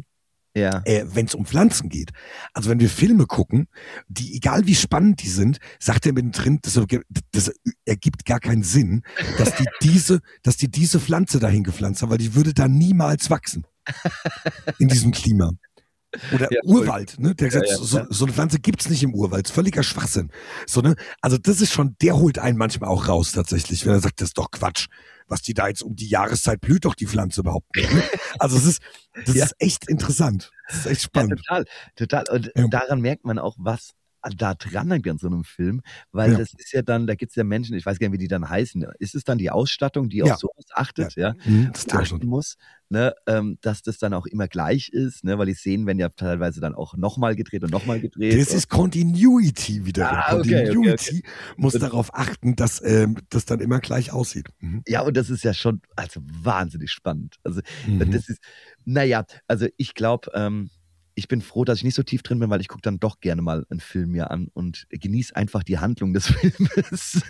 Ja. Äh, wenn es um Pflanzen geht. Also wenn wir Filme gucken, die, egal wie spannend die sind, sagt er mittendrin, das, das ergibt gar keinen Sinn, dass die diese, dass die diese Pflanze dahin gepflanzt haben, weil die würde da niemals wachsen. In diesem Klima. Oder ja, Urwald, ne? Der ja, sagt, ja, so, ja. so eine Pflanze gibt's nicht im Urwald. Völliger Schwachsinn. So, ne? Also das ist schon, der holt einen manchmal auch raus tatsächlich, wenn er sagt, das ist doch Quatsch. Was die da jetzt um die Jahreszeit blüht, doch die Pflanze überhaupt nicht. Ne? Also es ist, das ja. ist echt interessant. Das ist echt spannend. Ja, total, total. Und ja. daran merkt man auch, was da dran hängt an so einem Film, weil ja. das ist ja dann, da gibt es ja Menschen, ich weiß gar nicht, wie die dann heißen, ist es dann die Ausstattung, die ja. auf sowas achtet, ja, ja? Mhm, das die achten muss, ne, ähm, dass das dann auch immer gleich ist, ne, weil die Szenen werden ja teilweise dann auch nochmal gedreht und nochmal gedreht. Das ist Continuity wieder. Ah, okay, Continuity okay, okay. muss und, darauf achten, dass ähm, das dann immer gleich aussieht. Mhm. Ja, und das ist ja schon also wahnsinnig spannend. Also mhm. das ist, naja, also ich glaube, ähm, ich bin froh, dass ich nicht so tief drin bin, weil ich gucke dann doch gerne mal einen Film mir an und genieße einfach die Handlung des Filmes.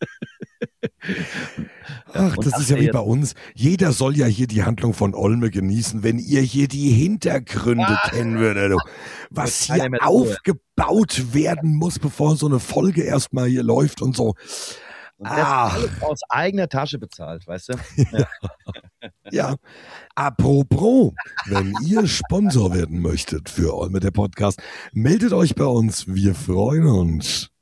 Ach, das ist ja wie bei uns. Jeder soll ja hier die Handlung von Olme genießen, wenn ihr hier die Hintergründe ah. kennen würdet. Was hier aufgebaut werden muss, bevor so eine Folge erstmal hier läuft und so. Und das ah. alles aus eigener Tasche bezahlt, weißt du? Ja. ja. Apropos, wenn ihr Sponsor werden möchtet für Olme der Podcast, meldet euch bei uns. Wir freuen uns.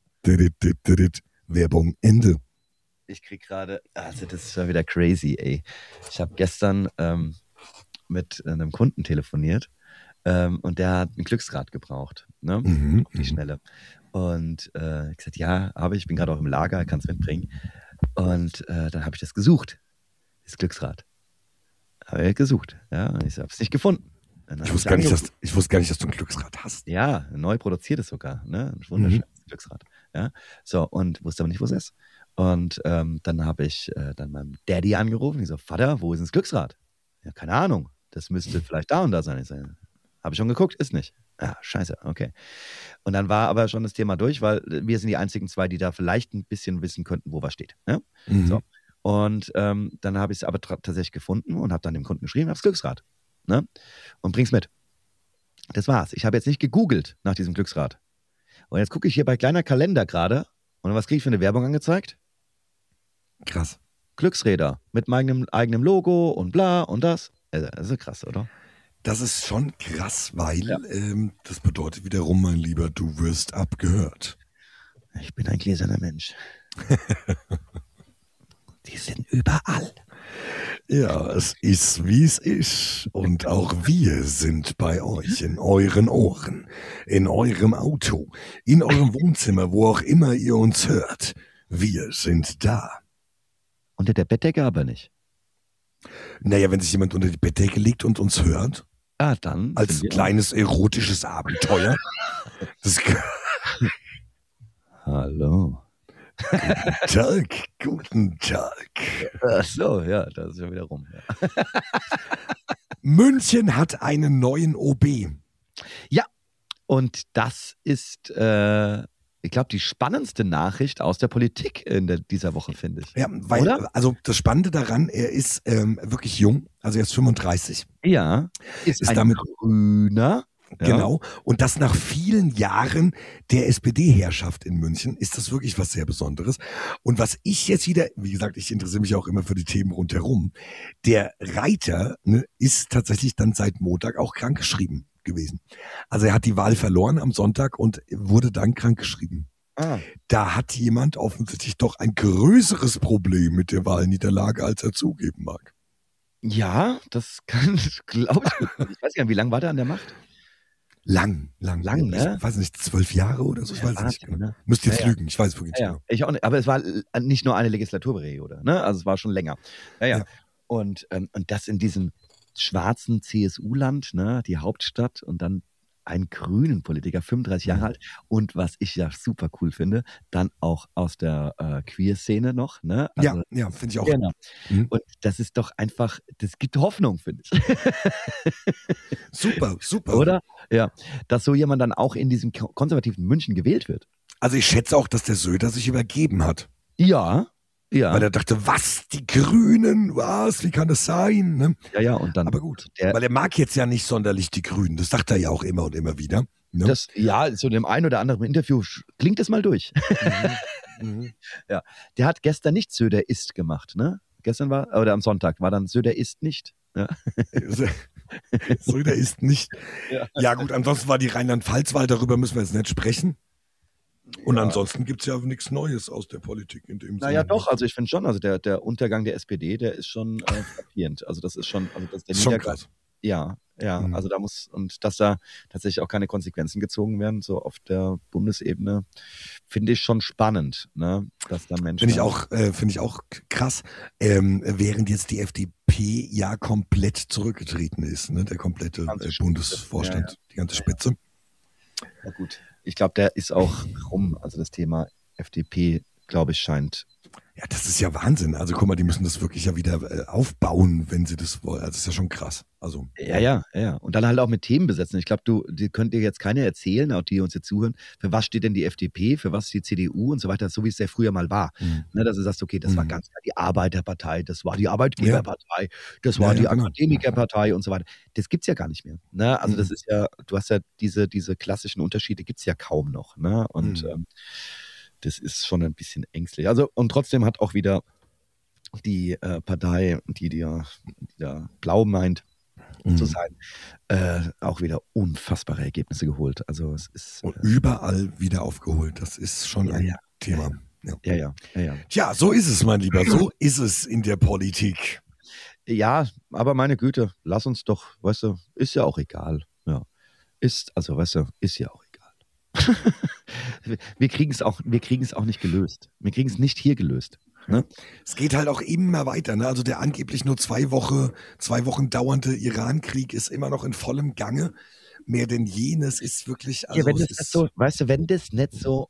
Werbung Ende. Ich krieg gerade, also das ist ja wieder crazy, ey. Ich habe gestern ähm, mit einem Kunden telefoniert ähm, und der hat ein Glücksrad gebraucht, ne? Mhm. Auf die Schnelle. Und äh, gesagt, ja, aber ich bin gerade auch im Lager, kann es mitbringen. Und äh, dann habe ich das gesucht, das Glücksrad. Habe ich gesucht, ja, und ich habe es nicht gefunden. Ich wusste, gar nicht, dass, ich wusste gar nicht, dass du ein Glücksrad hast. Ja, neu produziertes sogar, ne? Ein wunderschönes mhm. Glücksrad. Ja? So, und wusste aber nicht, wo es ist. Und ähm, dann habe ich äh, dann meinem Daddy angerufen. Ich so, Vater, wo ist denn das Glücksrad? Ja, keine Ahnung. Das müsste vielleicht da und da sein. Ich so, habe ich schon geguckt, ist nicht. Ja, scheiße, okay. Und dann war aber schon das Thema durch, weil wir sind die einzigen zwei, die da vielleicht ein bisschen wissen könnten, wo was steht. Ja? Mhm. So. Und ähm, dann habe ich es aber tra- tatsächlich gefunden und habe dann dem Kunden geschrieben, hab's Glücksrad. Ne? Und bring's mit. Das war's. Ich habe jetzt nicht gegoogelt nach diesem Glücksrad. Und jetzt gucke ich hier bei kleiner Kalender gerade und was kriege ich für eine Werbung angezeigt? Krass. Glücksräder mit meinem eigenen Logo und bla und das. Das ist krass, oder? Das ist schon krass, weil ja. ähm, das bedeutet wiederum, mein Lieber, du wirst abgehört. Ich bin ein gläserner Mensch. Die sind überall. Ja, es ist, wie es ist. Und auch wir sind bei euch, in euren Ohren, in eurem Auto, in eurem Wohnzimmer, wo auch immer ihr uns hört. Wir sind da. Unter der Bettdecke aber nicht. Naja, wenn sich jemand unter die Bettdecke legt und uns hört, ah, dann als kleines erotisches Abenteuer. Das Hallo. Guten Tag, guten Tag. Ach so, ja, das ist ja wieder rum. Ja. München hat einen neuen O B. Ja, und das ist, äh, ich glaube, die spannendste Nachricht aus der Politik in der, dieser Woche, finde ich. Ja, weil, Oder? Also das Spannende daran, er ist ähm, wirklich jung, also er ist fünfunddreißig. Ja, ist, ist ein damit Grüner. Ja. Genau. Und das nach vielen Jahren der S P D-Herrschaft in München ist das wirklich was sehr Besonderes. Und was ich jetzt wieder, wie gesagt, ich interessiere mich auch immer für die Themen rundherum. Der Reiter ne, ist tatsächlich dann seit Montag auch krankgeschrieben gewesen. Also er hat die Wahl verloren am Sonntag und wurde dann krankgeschrieben. Ah. Da hat jemand offensichtlich doch ein größeres Problem mit der Wahlniederlage, als er zugeben mag. Ja, das kann, glaube ich. Ich weiß gar nicht, wie lange war der an der Macht? Lang, lang, lang, ne? Ich weiß nicht, zwölf Jahre oder so, ich ja, weiß nicht genau. Ne? Müsst jetzt ja, lügen, ich weiß wirklich nicht. Ja, ja. Ich auch nicht, aber es war nicht nur eine Legislaturperiode, ne? Also es war schon länger. Ja, ja. ja. Und, ähm, und das in diesem schwarzen C S U-Land, ne? Die Hauptstadt und dann einen grünen Politiker, fünfunddreißig Jahre alt. Und was ich ja super cool finde, dann auch aus der äh, Queer-Szene noch. Ne? Also, ja, ja, finde ich auch. Genau. Mhm. Und das ist doch einfach, das gibt Hoffnung, finde ich. Super, super. Oder? Ja, dass so jemand dann auch in diesem konservativen München gewählt wird. Also ich schätze auch, dass der Söder sich übergeben hat. Ja. Ja. Weil er dachte, was, die Grünen, was, wie kann das sein? Ne? Ja, ja, und dann. Aber gut, der, weil er mag jetzt ja nicht sonderlich die Grünen. Das sagt er ja auch immer und immer wieder. Ne? Das, ja, so in dem einen oder anderen Interview klingt es mal durch. Mhm. Mhm. Ja, der hat gestern nicht Söder ist gemacht, ne? Gestern war, oder am Sonntag war dann Söder ist nicht. Ja. Söder ist nicht. Ja. Ja gut, ansonsten war die Rheinland-Pfalz-Wahl, darüber müssen wir jetzt nicht sprechen. Und Ja. ansonsten gibt es ja nichts Neues aus der Politik in dem Naja, Sinne. doch, also ich finde schon, also der, der Untergang der S P D, der ist schon äh, frappierend. Also das ist schon, also das der ist schon Niedergang. krass. Ja, ja, Mhm. also da muss, und dass da tatsächlich auch keine Konsequenzen gezogen werden, so auf der Bundesebene, finde ich schon spannend, ne? Dass da Menschen. Finde ich auch, äh, finde ich auch krass, ähm, während jetzt die F D P ja komplett zurückgetreten ist, ne? Der komplette Ganze äh, Spitze. Bundesvorstand, Ja, ja. die ganze Ja, ja. Spitze. Ja gut, ich glaube, der ist auch rum. Also das Thema F D P, glaube ich, scheint. Ja, das ist ja Wahnsinn. Also guck mal, die müssen das wirklich ja wieder äh, aufbauen, wenn sie das wollen. Also das ist ja schon krass. Also Ja, ja, ja, ja. Und dann halt auch mit Themen besetzen. Ich glaube, du, die könnt dir jetzt keiner erzählen, auch die uns jetzt zuhören, für was steht denn die F D P, für was die C D U und so weiter, so wie es ja früher mal war. Mhm. Ne, dass du sagst, okay, das war Mhm. ganz klar die Arbeiterpartei, das war die Arbeitgeberpartei, das war Ja, die ja, genau. Akademikerpartei und so weiter. Das gibt's ja gar nicht mehr. Ne? Also Mhm. das ist ja, du hast ja diese, diese klassischen Unterschiede gibt's ja kaum noch. Ne? Und Mhm. ähm, das ist schon ein bisschen ängstlich. Also, und trotzdem hat auch wieder die äh, Partei, die, die, ja- die da blau meint zu Mhm. sein, äh, auch wieder unfassbare Ergebnisse geholt. Also es ist Und äh, überall wieder aufgeholt. Das ist schon Ja, ein ja. Thema. Ja. ja, ja, ja, ja. Tja, so ist es, mein Lieber. So ist es in der Politik. Ja, aber meine Güte, lass uns doch, weißt du, ist ja auch egal. Ja. Ist, also weißt du, ist ja auch egal. wir wir kriegen es auch, wir kriegen es auch nicht gelöst. Wir kriegen es nicht hier gelöst. Ne? Es geht halt auch immer weiter. Ne? Also der angeblich nur zwei Wochen, zwei Wochen dauernde Irankrieg ist immer noch in vollem Gange. Mehr denn jenes ist wirklich. Also ja, wenn es das ist, nicht so, weißt du, wenn das nicht so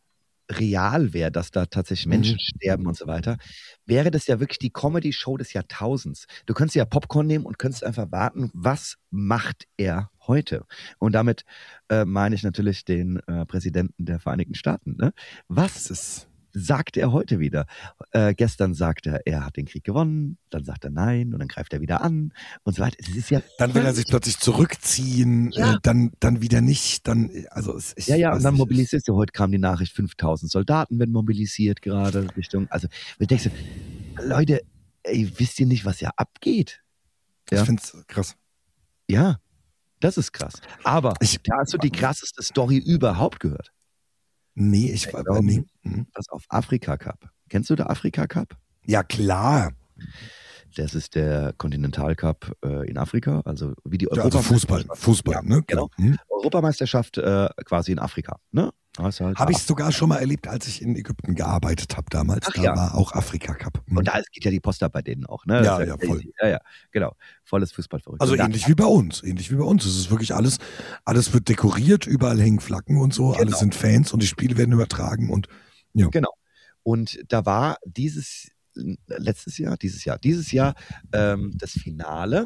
real wäre, dass da tatsächlich Menschen Mhm. sterben und so weiter, wäre das ja wirklich die Comedy-Show des Jahrtausends. Du könntest ja Popcorn nehmen und könntest einfach warten, was macht er heute? Und damit äh, meine ich natürlich den äh, Präsidenten der Vereinigten Staaten. Ne? Was es ist sagt er heute wieder? Äh, gestern sagt er, er hat den Krieg gewonnen, dann sagt er nein und dann greift er wieder an und so weiter. Es ist ja dann will er sich plötzlich zurückziehen, Ja. äh, dann, dann wieder nicht. Dann, äh, also es, ich Ja, ja, weiß und dann nicht, mobilisierst du. Heute kam die Nachricht, fünftausend Soldaten werden mobilisiert gerade Richtung. Also, du denkst, Leute, ey, wisst ihr nicht, was ja abgeht? Ich Ja. finde es krass. Ja, das ist krass. Aber Ich- da hast du die krasseste Story überhaupt gehört. Nee, ich Ich war glaube, nee. Mhm. Das auf Afrika Cup. Kennst du den Afrika Cup? Ja, klar. Das ist der Continental Cup äh, in Afrika, also wie die Ja, also Fußball, Europameisterschaft. Fußball, Ja, ne? genau. Hm. Europameisterschaft äh, quasi in Afrika. Ne? Also halt Habe ich sogar schon mal erlebt, als ich in Ägypten gearbeitet habe damals. Ach da ja. war auch Afrika Cup. Hm. Und da ist- geht ja die Post ab bei denen auch, ne? Ja, Das ist ja, crazy. voll. Ja, ja, genau. Volles Fußballverrückt. Also Und da- ähnlich wie bei uns, ähnlich wie bei uns. Es ist wirklich alles, alles wird dekoriert, überall hängen Flaggen und so, Genau. alles sind Fans und die Spiele werden übertragen und Genau. Und da war dieses letztes Jahr, dieses Jahr, dieses Jahr ähm, das Finale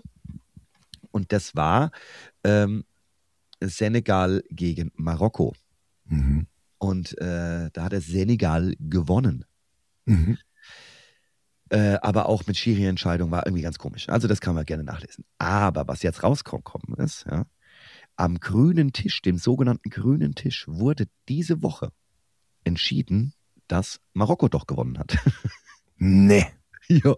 und das war ähm, Senegal gegen Marokko. mhm. Und äh, da hat der Senegal gewonnen. Mhm. Äh, aber auch mit Schiri-Entscheidung war irgendwie ganz komisch. Also das kann man gerne nachlesen. Aber was jetzt rausgekommen ist, ja, am grünen Tisch, dem sogenannten grünen Tisch, wurde diese Woche entschieden, dass Marokko doch gewonnen hat. Nee. ja,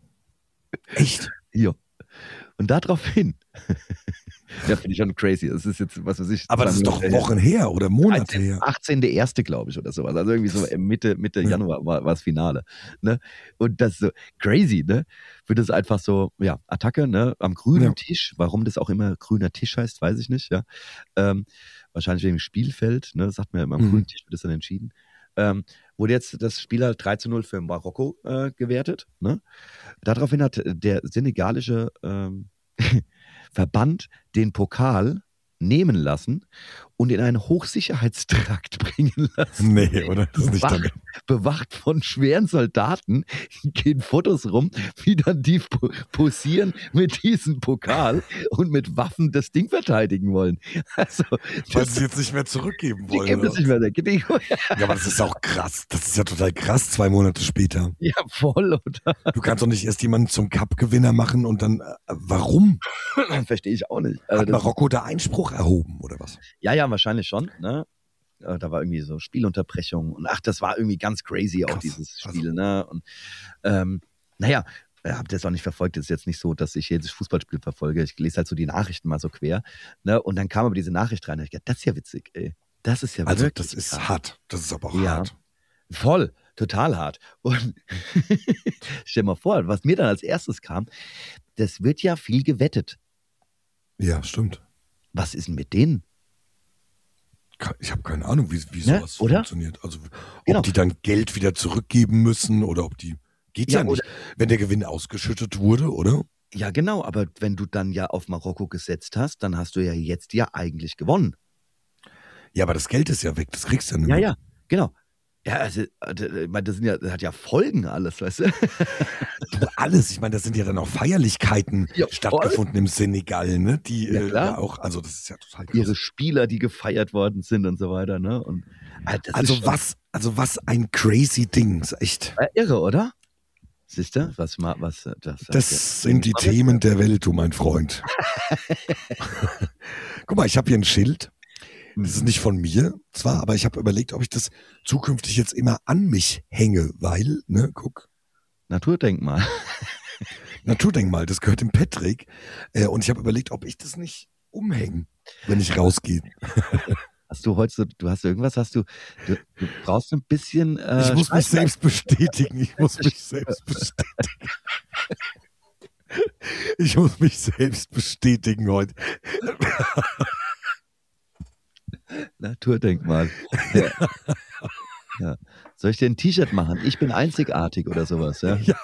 Echt? ja. Und daraufhin, ja, finde ich schon crazy. Das ist jetzt, was weiß ich. Aber das zwei ist doch Monate her. Wochen her oder Monate her. achtzehnte erste glaube ich, oder sowas. Also irgendwie so Mitte, Mitte Ja. Januar war, war das Finale. Ne? Und das ist so crazy, ne? Für das einfach so, ja, Attacke, ne? Am grünen Ja. Tisch. Warum das auch immer grüner Tisch heißt, weiß ich nicht, ja. Ähm, wahrscheinlich wegen dem Spielfeld, ne? Das sagt man ja immer, am Mhm. grünen Tisch wird das dann entschieden. Ähm, wurde jetzt das Spiel halt drei zu null für Marokko äh, gewertet. Ne? Daraufhin hat der senegalische ähm, Verband den Pokal nehmen lassen und in einen Hochsicherheitstrakt bringen lassen. Nee, oder? Das ist nicht Bewacht, damit. bewacht von schweren Soldaten gehen Fotos rum, wie dann die po- posieren mit diesem Pokal und mit Waffen das Ding verteidigen wollen. Also, Weil sie es jetzt nicht mehr zurückgeben die wollen. geben das Oder? nicht mehr weg. Die, Ja, aber das ist auch krass. Das ist ja total krass, zwei Monate später. ja, voll, oder? Du kannst doch nicht erst jemanden zum Cup-Gewinner machen und dann, äh, warum? Verstehe ich auch nicht. Also Hat das, Marokko da Einspruch erhoben, oder was? ja, ja, wahrscheinlich schon, ne? Äh, Da war irgendwie so Spielunterbrechung und ach, das war irgendwie ganz crazy auch Krass. dieses Spiel, ne? Und ähm, naja, ich habe das auch nicht verfolgt. Es ist jetzt nicht so, dass ich jedes Fußballspiel verfolge. Ich lese halt so die Nachrichten mal so quer, ne? Und dann kam aber diese Nachricht rein. Und ich dachte, das ist ja witzig, ey. Das ist ja Also, wirklich das ist krass. hart. Das ist aber auch Ja. hart. Voll, total hart. Und stell mal vor, was mir dann als erstes kam, das wird ja viel gewettet. Ja, stimmt. Was ist denn mit denen? Ich habe keine Ahnung, wie, wie Ne, sowas oder? funktioniert. Also, ob Genau. die dann Geld wieder zurückgeben müssen oder ob die. Geht ja, Ja, nicht, wenn der Gewinn ausgeschüttet wurde, oder? Ja, genau, aber wenn du dann ja auf Marokko gesetzt hast, dann hast du ja jetzt ja eigentlich gewonnen. Ja, aber das Geld ist ja weg, das kriegst du ja nicht Ja, mehr. ja, genau. Ja, also, äh, ich meine, das, sind ja, das hat ja Folgen alles, weißt du? Du, alles. Ich meine, da sind ja dann auch Feierlichkeiten Ja, voll. stattgefunden im Senegal, ne? Die Ja, äh, klar. ja auch, also das ist ja total krass. Ihre Spieler, die gefeiert worden sind und so weiter, ne? Und, ah, das Also ist schon, was, also was ein crazy Ding, ist echt. äh, irre, oder? Siehst du, was, ma- was äh, das, Das sind die Themen der Welt, du mein Freund. Guck mal, ich habe hier ein Schild. Das ist nicht von mir zwar, aber ich habe überlegt, ob ich das zukünftig jetzt immer an mich hänge, weil, ne, guck, Naturdenkmal. Naturdenkmal, das gehört dem Patrick. Äh, und ich habe überlegt, ob ich das nicht umhänge, wenn ich rausgehe. Hast du heute so, du hast irgendwas, hast du, du, du brauchst ein bisschen. Äh, Ich muss mich Schweiß- selbst bestätigen. Ich muss mich selbst bestätigen. Ich muss mich selbst bestätigen heute. Naturdenkmal. Ja. Ja. Soll ich dir ein T-Shirt machen? Ich bin einzigartig oder sowas, ja? Ja,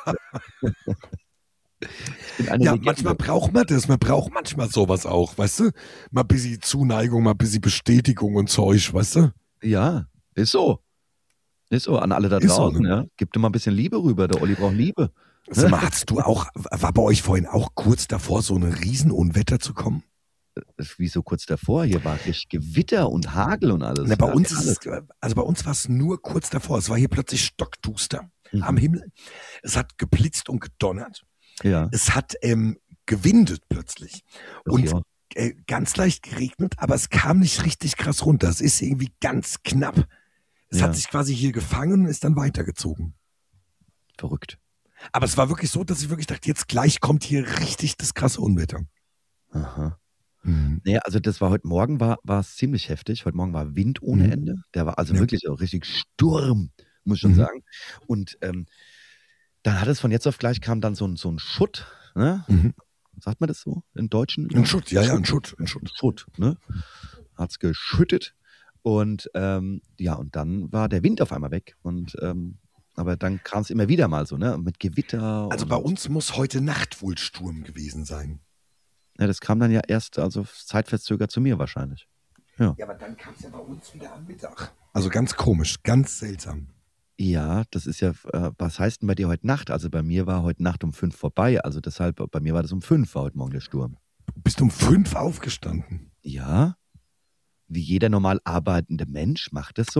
Ich bin eine ja Legende. manchmal braucht man das. Man braucht manchmal sowas auch, weißt du? Mal ein bisschen Zuneigung, mal ein bisschen Bestätigung und Zeug, weißt du? Ja, ist so. Ist so, an alle da Ist so, draußen, ne? ja. Gib dir mal ein bisschen Liebe rüber, der Olli braucht Liebe. Sag mal, hattest du auch, war bei euch vorhin auch kurz davor, so ein Riesenunwetter zu kommen? Wie so kurz davor, hier war richtig Gewitter und Hagel und alles. Na, bei Ja, uns ist alles. es, also bei uns war es nur kurz davor. Es war hier plötzlich stockduster Mhm. am Himmel. Es hat geblitzt und gedonnert. Ja, Es hat ähm, gewindet plötzlich. doch, Und ja. äh, ganz leicht geregnet, aber es kam nicht richtig krass runter. Es ist irgendwie ganz knapp. Es Ja. hat sich quasi hier gefangen und ist dann weitergezogen. Verrückt. Aber es war wirklich so, dass ich wirklich dachte, jetzt gleich kommt hier richtig das krasse Unwetter. Aha. Mhm. Naja, also das war heute Morgen, war, war es ziemlich heftig. Heute Morgen war Wind ohne Mhm. Ende. Der war also Ja. wirklich auch richtig Sturm, muss ich schon Mhm. sagen. Und ähm, dann hat es von jetzt auf gleich kam dann so ein, so ein Schutt, ne? Mhm. Sagt man das so im Deutschen? Ein Schutt, ja, ja, ein Schutt. Ein Schutt. Schutt, ne? Hat's geschüttet. Und ähm, ja, und dann war der Wind auf einmal weg. Und ähm, aber dann kam es immer wieder mal so, ne? Mit Gewitter. Also und, bei uns muss heute Nacht wohl Sturm gewesen sein. Ja, das kam dann ja erst, also zeitverzögert zu mir wahrscheinlich. Ja, aber dann kam es ja bei uns wieder am Mittag. Also ganz komisch, ganz seltsam. Ja, das ist ja, äh, was heißt denn bei dir heute Nacht? Also bei mir war heute Nacht um fünf vorbei. Also deshalb, bei mir war das um fünf, war heute Morgen der Sturm. Du bist um fünf aufgestanden. Ja, wie jeder normal arbeitende Mensch macht es so.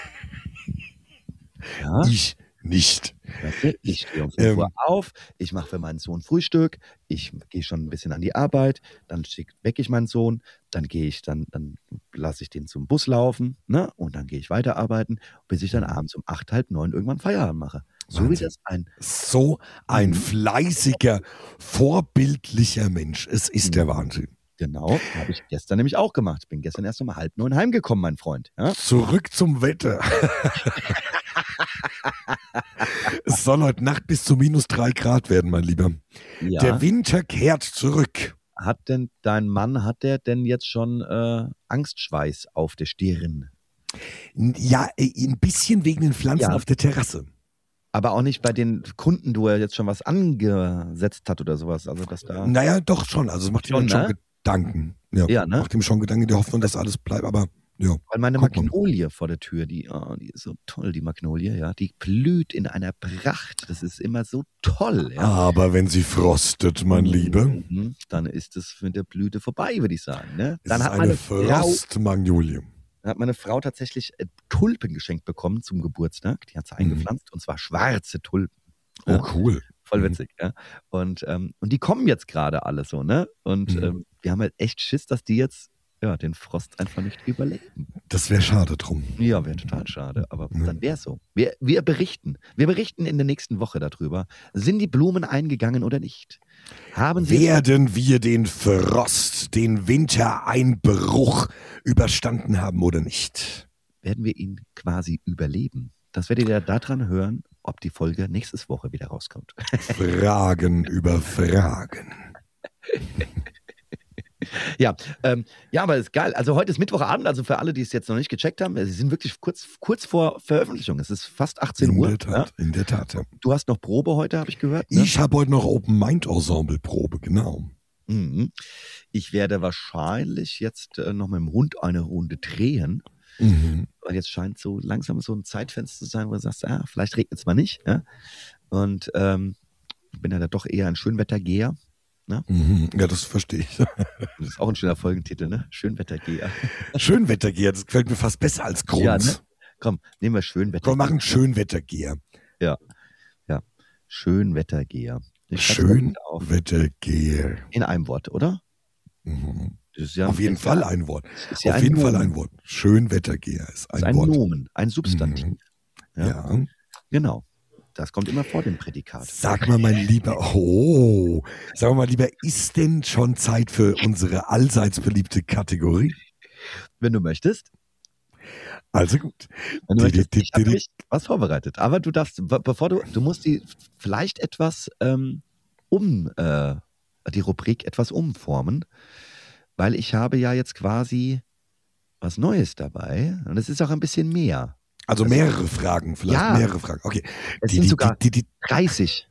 Ja, Ich nicht. weißt du, ich stehe um fünf Ähm. Uhr auf, ich mache für meinen Sohn Frühstück, ich gehe schon ein bisschen an die Arbeit, dann schick, wecke ich meinen Sohn, dann gehe ich, dann, dann lasse ich den zum Bus laufen, ne? Und dann gehe ich weiterarbeiten, bis ich dann abends um acht, halb neun irgendwann Feierabend mache. So wie Wahnsinn. das ein, So ein Mhm. fleißiger, vorbildlicher Mensch. Es ist der Mhm. Wahnsinn. genau, habe ich gestern nämlich auch gemacht. Ich bin gestern erst um halb neun heimgekommen, mein Freund. Ja? Zurück zum Wetter. Es soll heute Nacht bis zu minus drei Grad werden, mein Lieber. Ja. Der Winter kehrt zurück. Hat denn dein Mann, hat der denn jetzt schon äh, Angstschweiß auf der Stirn? Ja, äh, ein bisschen wegen den Pflanzen Ja. auf der Terrasse. Aber auch nicht bei den Kunden, wo er jetzt schon was angesetzt hat oder sowas. Also, dass da. Naja, doch schon. Also es macht ihm Schon, dann schon ne? Gedanken. Ja, Ja, ne? macht ihm schon Gedanken, die Hoffnung, dass alles bleibt. Aber Ja, Weil meine guck mal. Magnolie vor der Tür, die, oh, die ist so toll, die Magnolie, ja, die blüht in einer Pracht. Das ist immer so toll, ja. Aber wenn sie frostet, mein Lieber, Mhm, dann ist es mit der Blüte vorbei, würde ich sagen. Ne? ist Dann es hat eine meine Frau, Frostmagnolie. dann hat meine Frau tatsächlich äh, Tulpen geschenkt bekommen zum Geburtstag. Die hat sie Mhm. eingepflanzt, und zwar schwarze Tulpen. Oh, Ja? cool. Voll Mhm. witzig, ja. Und, ähm, und die kommen jetzt gerade alle so, ne? Und Mhm. ähm, wir haben halt echt Schiss, dass die jetzt ja, den Frost einfach nicht überleben. Das wäre schade drum. Ja, wäre total schade, aber Ja. dann wäre es so. Wir, wir berichten. Wir berichten in der nächsten Woche darüber. Sind die Blumen eingegangen oder nicht? Haben sie es Werden wir den Frost, den Wintereinbruch überstanden haben oder nicht? werden wir ihn quasi überleben? Das werdet ihr daran hören, ob die Folge nächste Woche wieder rauskommt. Fragen über Fragen. Ja, ähm, ja, aber ist geil. Also heute ist Mittwochabend, also für alle, die es jetzt noch nicht gecheckt haben, sie sind wirklich kurz, kurz vor Veröffentlichung. Es ist fast achtzehn In Uhr. der Tat, in der Tat. Ja. Du hast noch Probe heute, habe ich gehört. Ne? Ich habe heute noch Open Mind Ensemble Probe, genau. Mhm. Ich werde wahrscheinlich jetzt äh, noch mit dem Hund eine Runde drehen. Mhm. Weil jetzt scheint so langsam so ein Zeitfenster zu sein, wo du sagst, ah, vielleicht regnet es mal nicht. Ja? Und ähm, ich bin ja da doch eher ein Schönwettergeher. Mhm. Ja, das verstehe ich. Das ist auch ein schöner Folgentitel, ne? Schönwettergeher. Schönwettergeher, das gefällt mir fast besser als Grund. Ja, ne? Komm, nehmen wir Schönwettergeher. Komm, machen Schönwettergeher. Ja, ja. Schönwettergeher. Ich schreib's mal mit auf. Schönwettergeher. In einem Wort, oder? Mhm. Das ist ja Auf jeden ja, Fall ein Wort. das ist ja Auf ein jeden Fall Nomen. ein Wort. Schönwettergeher ist Das ist ein ein Wort. Nomen, ein Substantiv. Mhm. Ja. Ja. Genau. Das kommt immer vor dem Prädikat. Sag mal, mein Lieber, oh, sag mal, mein Lieber, ist denn schon Zeit für unsere allseits beliebte Kategorie? Wenn du möchtest. Also gut. Wenn du möchtest. Ich habe Di- di- nämlich was vorbereitet. Aber du darfst, be- bevor du, du musst die vielleicht etwas ähm, um, äh, die Rubrik etwas umformen, weil ich habe ja jetzt quasi was Neues dabei und es ist auch ein bisschen mehr. Also Das- mehrere Fragen, vielleicht Ja. mehrere Fragen. Okay. Es Die- sind die- sogar die- die- dreißig.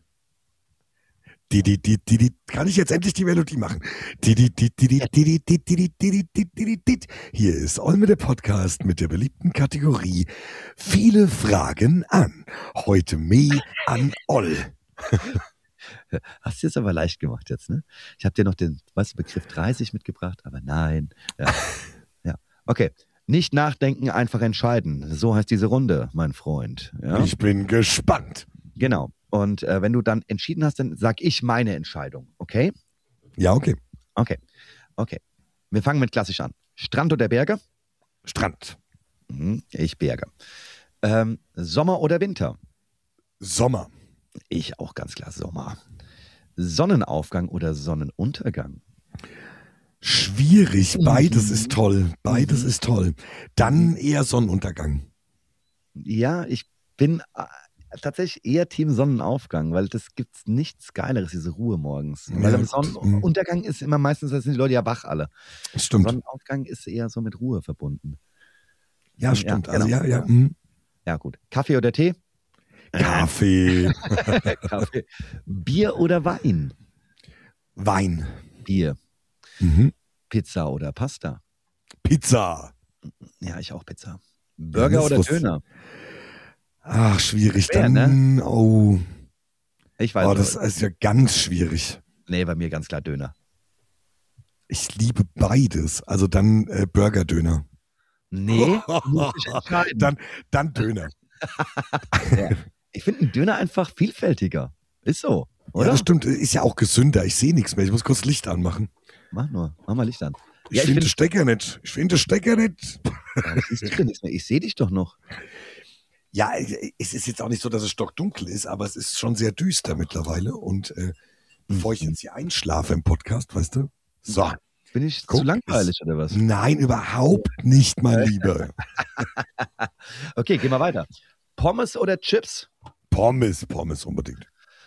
die- die- die- die- die- Kann ich jetzt endlich die Melodie machen? Die- die- die- die- die- die- die- die- die- die- die- die- die- die- die- Hier ist Olme der Podcast mit der beliebten Kategorie Viele Fragen an. Heute mehr an Oll. Hast du jetzt aber leicht gemacht jetzt, ne? Ich habe dir noch den, was, Begriff dreißig mitgebracht, aber nein. Ja. ja. Okay. Nicht nachdenken, einfach entscheiden. So heißt diese Runde, mein Freund. Ja? Ich bin gespannt. Genau. Und äh, wenn du dann entschieden hast, dann sag ich meine Entscheidung. Okay? Ja, okay. Okay. Okay. Wir fangen mit klassisch an. Strand oder Berge? Strand. Mhm, ich Berge. Ähm, Sommer oder Winter? Sommer. Ich auch ganz klar Sommer. Sonnenaufgang oder Sonnenuntergang? Schwierig. Beides Mhm. ist toll. Beides Mhm. ist toll. Dann eher Sonnenuntergang. Ja, ich bin äh, tatsächlich eher Team Sonnenaufgang, weil das gibt's nichts Geileres, diese Ruhe morgens. Weil Ja, am gut. Sonnenuntergang ist immer meistens, da sind die Leute ja wach alle. Das stimmt. Sonnenaufgang ist eher so mit Ruhe verbunden. Ja, stimmt. Ja, Also genau. ja, ja. mhm. Ja, gut. Kaffee oder Tee? Kaffee. Kaffee. Bier oder Wein? Wein. Bier. Mhm. Pizza oder Pasta? Pizza. Ja, ich auch Pizza. Burger das oder wusste- Döner? Ach, schwierig. Schwer, Dann, oh, Ich weiß oh, nicht. das ist ja ganz schwierig. Nee, bei mir ganz klar Döner. Ich liebe beides. Also dann äh, Burger-Döner. Nee, muss ich entscheiden. Dann, dann Döner. Ja. Ich finde einen Döner einfach vielfältiger. Ist so, Ja, oder? das stimmt. Ist ja auch gesünder. Ich sehe nichts mehr. Ich muss kurz Licht anmachen. Mach nur, mach mal Licht an. Ich Ja, ich finde find- den Stecker nicht. Ich finde den Stecker nicht. Ja, das siehst du denn nichts mehr. Ich sehe dich doch noch. Ja, es ist jetzt auch nicht so, dass es stockdunkel ist, aber es ist schon sehr düster mittlerweile. Und äh, bevor ich jetzt hier einschlafe im Podcast, weißt du? So. Bin ich Guck, zu langweilig oder was? Nein, überhaupt nicht, mein Lieber. Okay, gehen wir weiter. Pommes oder Chips? Pommes, Pommes unbedingt.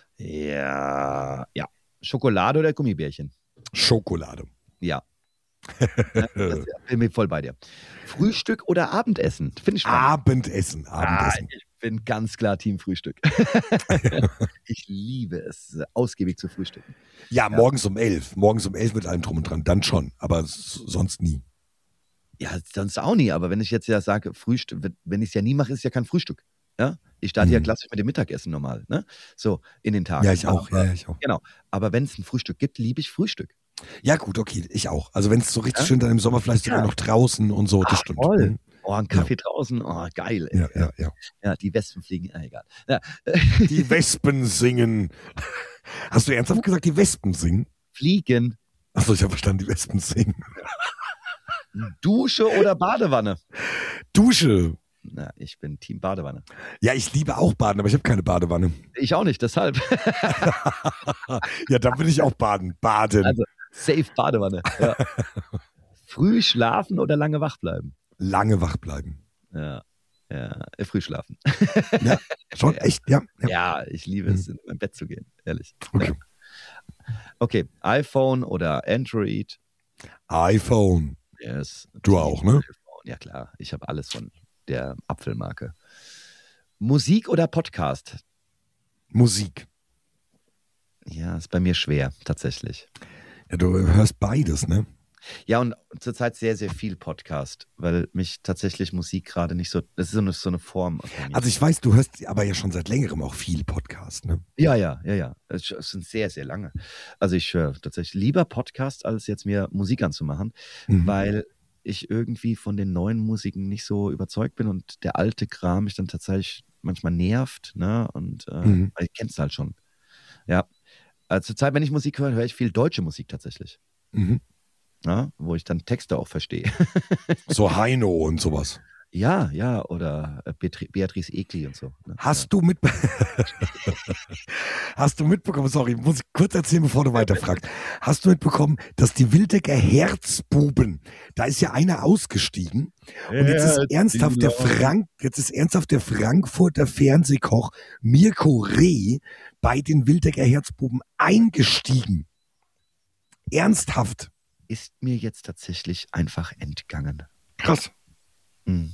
Ja, ja. Schokolade oder Gummibärchen? Schokolade. Ja. Ja, das bin ich voll bei dir. Frühstück oder Abendessen? Finde ich spannend. Abendessen, Abendessen. Ah, ich bin ganz klar Team Frühstück. Ich liebe es, ausgiebig zu frühstücken. Ja, morgens um elf. Morgens um elf mit allem drum und dran. Dann schon, aber s- sonst nie. Ja, sonst auch nie, aber wenn ich jetzt ja sage, Frühstück, wenn ich es ja nie mache, ist es ja kein Frühstück. Ja? Ich starte mhm. ja klassisch mit dem Mittagessen normal, ne? So, in den Tag. Ja, ich auch, aber, ja, ich auch. Genau, aber wenn es ein Frühstück gibt, liebe ich Frühstück. Ja gut, okay, ich auch. Also wenn es so richtig ja? schön dann im Sommer vielleicht ja. sogar noch draußen und so, das Ach, stimmt. Toll. Mhm. Oh, ein Kaffee ja. draußen, oh, geil. Ey. Ja, ja, ja. Ja, die Wespen fliegen, ah, egal. Ja. Die Wespen singen. Hast du ernsthaft gesagt, die Wespen singen? Fliegen. Achso, ich habe verstanden, die Wespen singen. Dusche oder Badewanne? Dusche. Na, ich bin Team Badewanne. Ja, ich liebe auch Baden, aber ich habe keine Badewanne. Ich auch nicht, deshalb. Ja, da will ich auch baden. Baden. Also, safe Badewanne. Ja. Früh schlafen oder lange wach bleiben? Lange wach bleiben. Ja, ja, früh schlafen. Ja, schon, echt, ja. Ja, ja ich liebe es, in mein Bett zu gehen, ehrlich. Okay. Ja. Okay, iPhone oder Android? iPhone. Yes. Du auch, ne? Ja klar, ich habe alles von der Apfelmarke. Musik oder Podcast? Musik. Ja, ist bei mir schwer, tatsächlich. Ja, du hörst beides, ne? Ja, und zurzeit sehr, sehr viel Podcast, weil mich tatsächlich Musik gerade nicht so, das ist so eine, so eine Form. Also ich weiß, du hörst aber ja schon seit längerem auch viel Podcast, ne? Ja, ja, ja, ja. Es sind sehr, sehr lange. Also ich höre tatsächlich lieber Podcast, als jetzt mir Musik anzumachen, mhm. weil ich irgendwie von den neuen Musiken nicht so überzeugt bin und der alte Kram mich dann tatsächlich manchmal nervt, ne? Und äh, mhm. ich kenne es halt schon. Ja. Also zurzeit, wenn ich Musik höre, höre ich viel deutsche Musik tatsächlich. Mhm. Ja, wo ich dann Texte auch verstehe. So Heino und sowas. Ja, ja, oder Beatri- Beatrice Egli und so. Ne? Hast ja. du mit Hast du mitbekommen, sorry, muss ich kurz erzählen, bevor du weiterfragst. Hast du mitbekommen, dass die Wildecker Herzbuben, da ist ja einer ausgestiegen und jetzt ist ernsthaft der Frank, jetzt ist ernsthaft der Frankfurter Fernsehkoch Mirko Reh bei den Wildecker Herzbuben eingestiegen. Ernsthaft. Ist mir jetzt tatsächlich einfach entgangen. Krass. Mhm.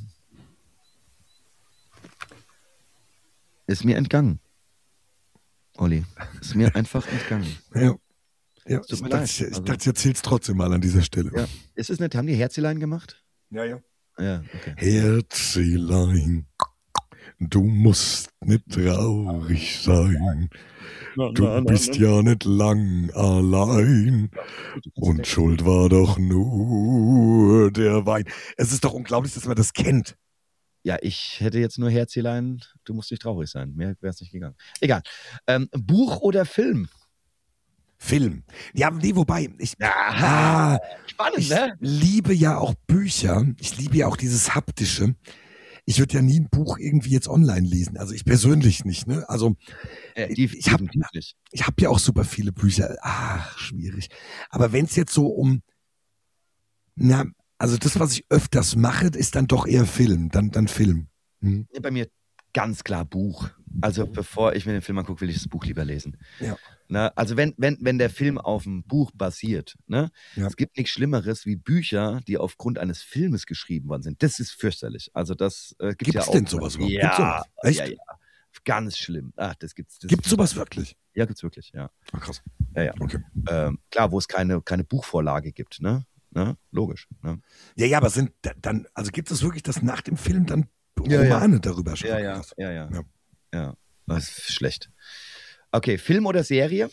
Ist mir entgangen. Olli, ist mir einfach entgangen. Ja. ja. Ich, dachte, ich, ich also, dachte, ich erzähl's trotzdem mal an dieser Stelle. Ja. Ist es nicht, haben die Herzelein gemacht? Ja, ja. Ja, okay. Herzelein, du musst nicht traurig sein. Na, du na, bist na, na. ja nicht lang allein. Und schuld war doch nur der Wein. Es ist doch unglaublich, dass man das kennt. Ja, ich hätte jetzt nur Herzelein, du musst nicht traurig sein. Mehr wäre es nicht gegangen. Egal. Ähm, Buch oder Film? Film. Ja, nee, wobei, ich, ah, spannend, ich ne? liebe ja auch Bücher. Ich liebe ja auch dieses Haptische. Ich würde ja nie ein Buch irgendwie jetzt online lesen. Also ich persönlich nicht, ne? Also äh, die, ich habe ich hab ja auch super viele Bücher. Ach, schwierig. Aber wenn es jetzt so um, na, also das, was ich öfters mache, ist dann doch eher Film, dann, dann Film. Hm? Bei mir ganz klar Buch. Also bevor ich mir den Film angucke, will ich das Buch lieber lesen. Ja. Na, also wenn, wenn, wenn der Film auf einem Buch basiert, ne? Ja. Es gibt nichts Schlimmeres wie Bücher, die aufgrund eines Filmes geschrieben worden sind. Das ist fürchterlich. Also das äh, gibt gibt's ja auch. Gibt's denn sowas überhaupt? Ja, gibt's sowas? Echt? Ja, ja. Ganz schlimm. Ach, das gibt's. Das gibt's sowas wirklich? Ja, gibt's wirklich, ja. Ach, krass. Ja, ja. Okay. Ähm, klar, wo es keine, keine Buchvorlage gibt, ne? Ne? Logisch. Ne? Ja, ja, aber sind dann, also gibt es wirklich, dass nach dem Film dann ja, Romane ja. darüber schreiben? Ja, ja, ja, ja, ja. Ja, das ist schlecht. Okay, Film oder Serie?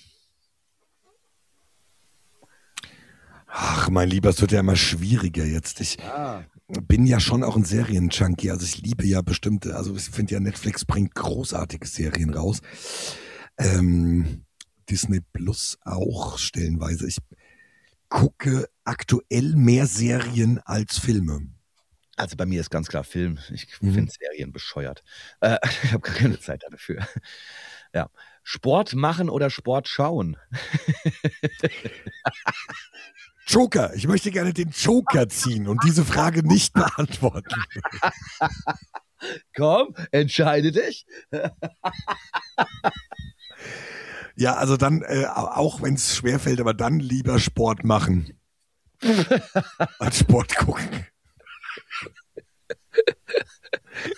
Ach, mein Lieber, es wird ja immer schwieriger jetzt. Ich ah. bin ja schon auch ein Serien-Junkie. Also ich liebe ja bestimmte, also ich finde ja, Netflix bringt großartige Serien raus. Ähm, Disney Plus auch stellenweise. Ich gucke aktuell mehr Serien als Filme. Also bei mir ist ganz klar Film. Ich mhm. finde Serien bescheuert. Äh, ich habe gar keine Zeit dafür. Ja. Sport machen oder Sport schauen? Joker. Ich möchte gerne den Joker ziehen und diese Frage nicht beantworten. Komm, entscheide dich. Ja, also dann, äh, auch wenn es schwerfällt, aber dann lieber Sport machen. Als Sport gucken.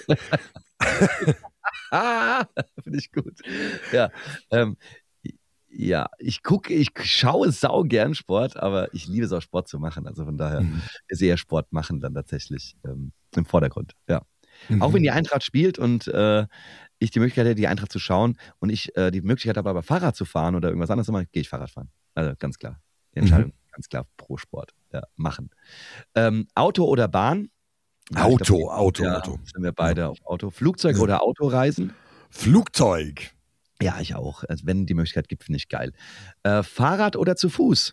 ah, finde ich gut. Ja, ähm, Ja, ich gucke, ich schaue sau gern Sport, aber ich liebe es auch Sport zu machen. Also von daher Mhm. ist eher Sport machen dann tatsächlich ähm, im Vordergrund. Ja. Mhm. Auch wenn die Eintracht spielt und äh, ich die Möglichkeit hätte, die Eintracht zu schauen und ich äh, die Möglichkeit habe, aber Fahrrad zu fahren oder irgendwas anderes zu machen, gehe ich Fahrrad fahren. Also ganz klar. Die Entscheidung Mhm. ganz klar pro Sport. Ja, machen. Ähm, Auto oder Bahn? Ja, Auto, glaub, Auto, ja, Auto. sind wir beide Ja. auf Auto. Flugzeug Ja. oder Autoreisen? Flugzeug. Ja, ich auch. Also wenn die Möglichkeit gibt, finde ich geil. Äh, Fahrrad oder zu Fuß?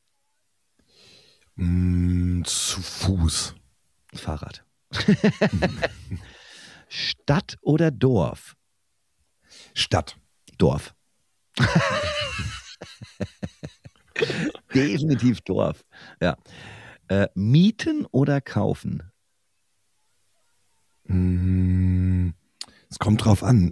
Mm, zu Fuß. Fahrrad. Stadt oder Dorf? Stadt. Dorf. Definitiv Dorf. Ja. Äh, mieten oder kaufen? Mm, Es kommt drauf an.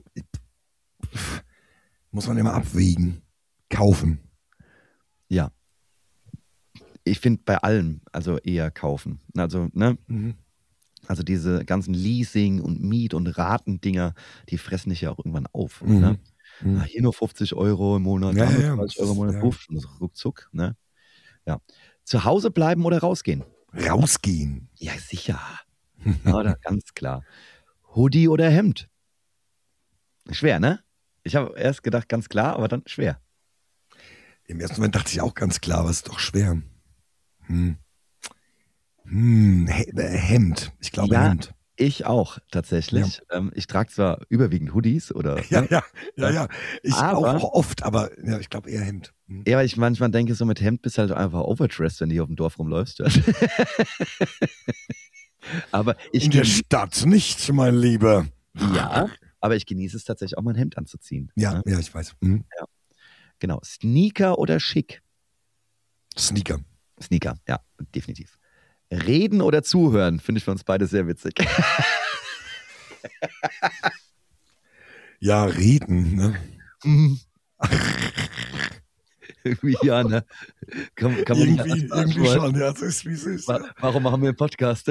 Muss man immer abwägen. Kaufen. Ja. Ich finde bei allem, also eher kaufen. Also, ne? Mhm. Also diese ganzen Leasing- und Miet- und Ratendinger, die fressen dich ja auch irgendwann auf. Mhm. Ne? Mhm. Ah, hier nur fünfzig Euro im Monat, Ja, da nur ja, ja. dreißig Euro im Monat, Ja. puff, und so ruckzuck. Ne? Ja. Zu Hause bleiben oder rausgehen? Rausgehen. Ja, sicher. Oder ganz klar. Hoodie oder Hemd? Schwer, ne? Ich habe erst gedacht, ganz klar, aber dann schwer. Im ersten Moment dachte ich auch ganz klar, aber es ist doch schwer. Hm. Hm. He- äh, Hemd. Ich glaube Ja, Hemd. ich auch tatsächlich. Ähm, ich trage zwar überwiegend Hoodies oder. Ja, Ne? ja, ja, ja. Ich Aber- auch oft, aber ja, ich glaube eher Hemd. Hm. Ja, weil ich manchmal denke, so mit Hemd bist du halt einfach overdressed, wenn du hier auf dem Dorf rumläufst. Aber ich In der genie- Stadt nicht, mein Lieber. ja, aber ich genieße es tatsächlich auch mal ein Hemd anzuziehen. Ja, Ne? ja, ich weiß. Hm. Genau. Sneaker oder schick? Sneaker. Sneaker, ja, definitiv. Reden oder zuhören, finde ich für uns beide sehr witzig. Ja, reden. Ne? Mhm. Irgendwie ja, ne? Kann, kann man nicht Irgendwie, anders irgendwie beantworten. schon. Ja, es ist, wie es ist. Wa- Warum machen wir einen Podcast?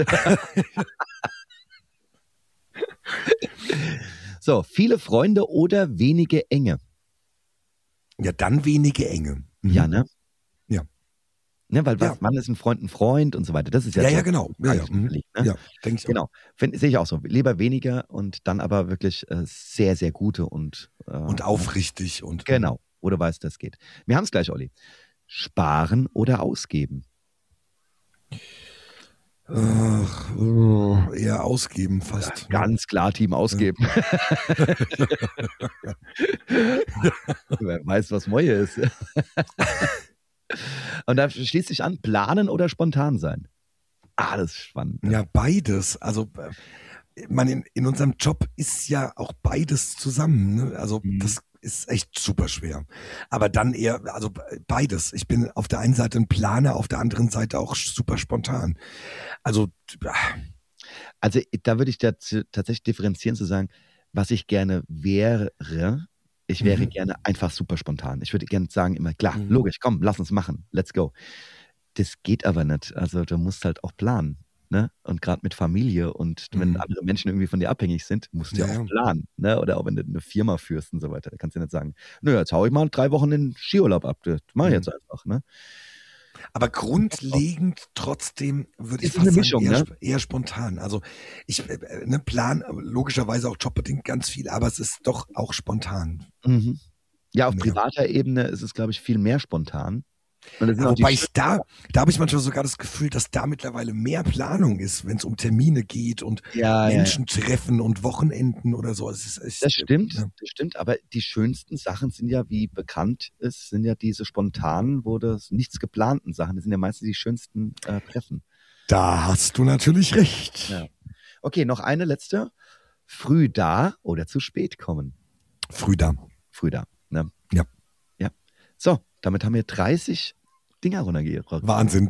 So, viele Freunde oder wenige Enge? Ja, dann wenige Enge. Mhm. Ja, ne? Ja. Ne, weil was, Ja. wann ist ein Freund ein Freund und so weiter? Das ist ja, Ja, so ja, genau. Ja, ja. eigentlich Mhm. überlegt, ne? Ja, denke ich auch. Genau. Find- Sehe ich auch so. Lieber weniger und dann aber wirklich äh, sehr, sehr gute und. Äh, Und aufrichtig und. Genau, wo du weißt, das geht. Wir haben es gleich, Olli. Sparen oder ausgeben? Ach, oh, eher ausgeben fast. Ganz klar, Team ausgeben. Wer weiß, was Moje ist. Und da schließt sich an, planen oder spontan sein? Ah, das ist spannend. Ja, beides. Also, äh, man in, in unserem Job ist ja auch beides zusammen. Ne? Also, Mhm. das ist echt super schwer. Aber dann eher, also beides. Ich bin auf der einen Seite ein Planer, auf der anderen Seite auch super spontan. Also, Also da würde ich dazu tatsächlich differenzieren zu sagen, was ich gerne wäre, ich wäre Mhm. gerne einfach super spontan. Ich würde gerne sagen immer, klar, Mhm. logisch, komm, lass uns machen, let's go. Das geht aber nicht. Also du musst halt auch planen. Ne? Und gerade mit Familie und wenn Mhm. andere Menschen irgendwie von dir abhängig sind, musst du ja, Ja, auch ja. planen. Ne? Oder auch wenn du eine Firma führst und so weiter. Da kannst du nicht sagen, nö, jetzt hau ich mal drei Wochen den Skiurlaub ab. Das mach ich Mhm. jetzt einfach. Ne? Aber grundlegend trotzdem würde ich Ist fast eine sagen, Mischung, eher, ne? sp- eher spontan. Also ich äh, äh, ne, plan äh, logischerweise auch jobbedingt ganz viel, aber es ist doch auch spontan. Mhm. Ja, auf Ja. privater Ebene ist es, glaube ich, viel mehr spontan. Und das sind Ja, auch die wobei ich schönen- da, da habe ich manchmal sogar das Gefühl, dass da mittlerweile mehr Planung ist, wenn es um Termine geht und ja, ja, Menschen treffen und Wochenenden oder so. Es ist echt, das stimmt, Ja. das stimmt, aber die schönsten Sachen sind ja, wie bekannt ist, sind ja diese spontanen, wo das nichts geplanten Sachen, das sind ja meistens die schönsten äh, Treffen. Da hast du natürlich recht. Ja. Okay, noch eine letzte. Früh da oder zu spät kommen? Früh da. Früh da, ne? Ja. Ja. So, damit haben wir dreißig Dinger runtergerockt. Wahnsinn.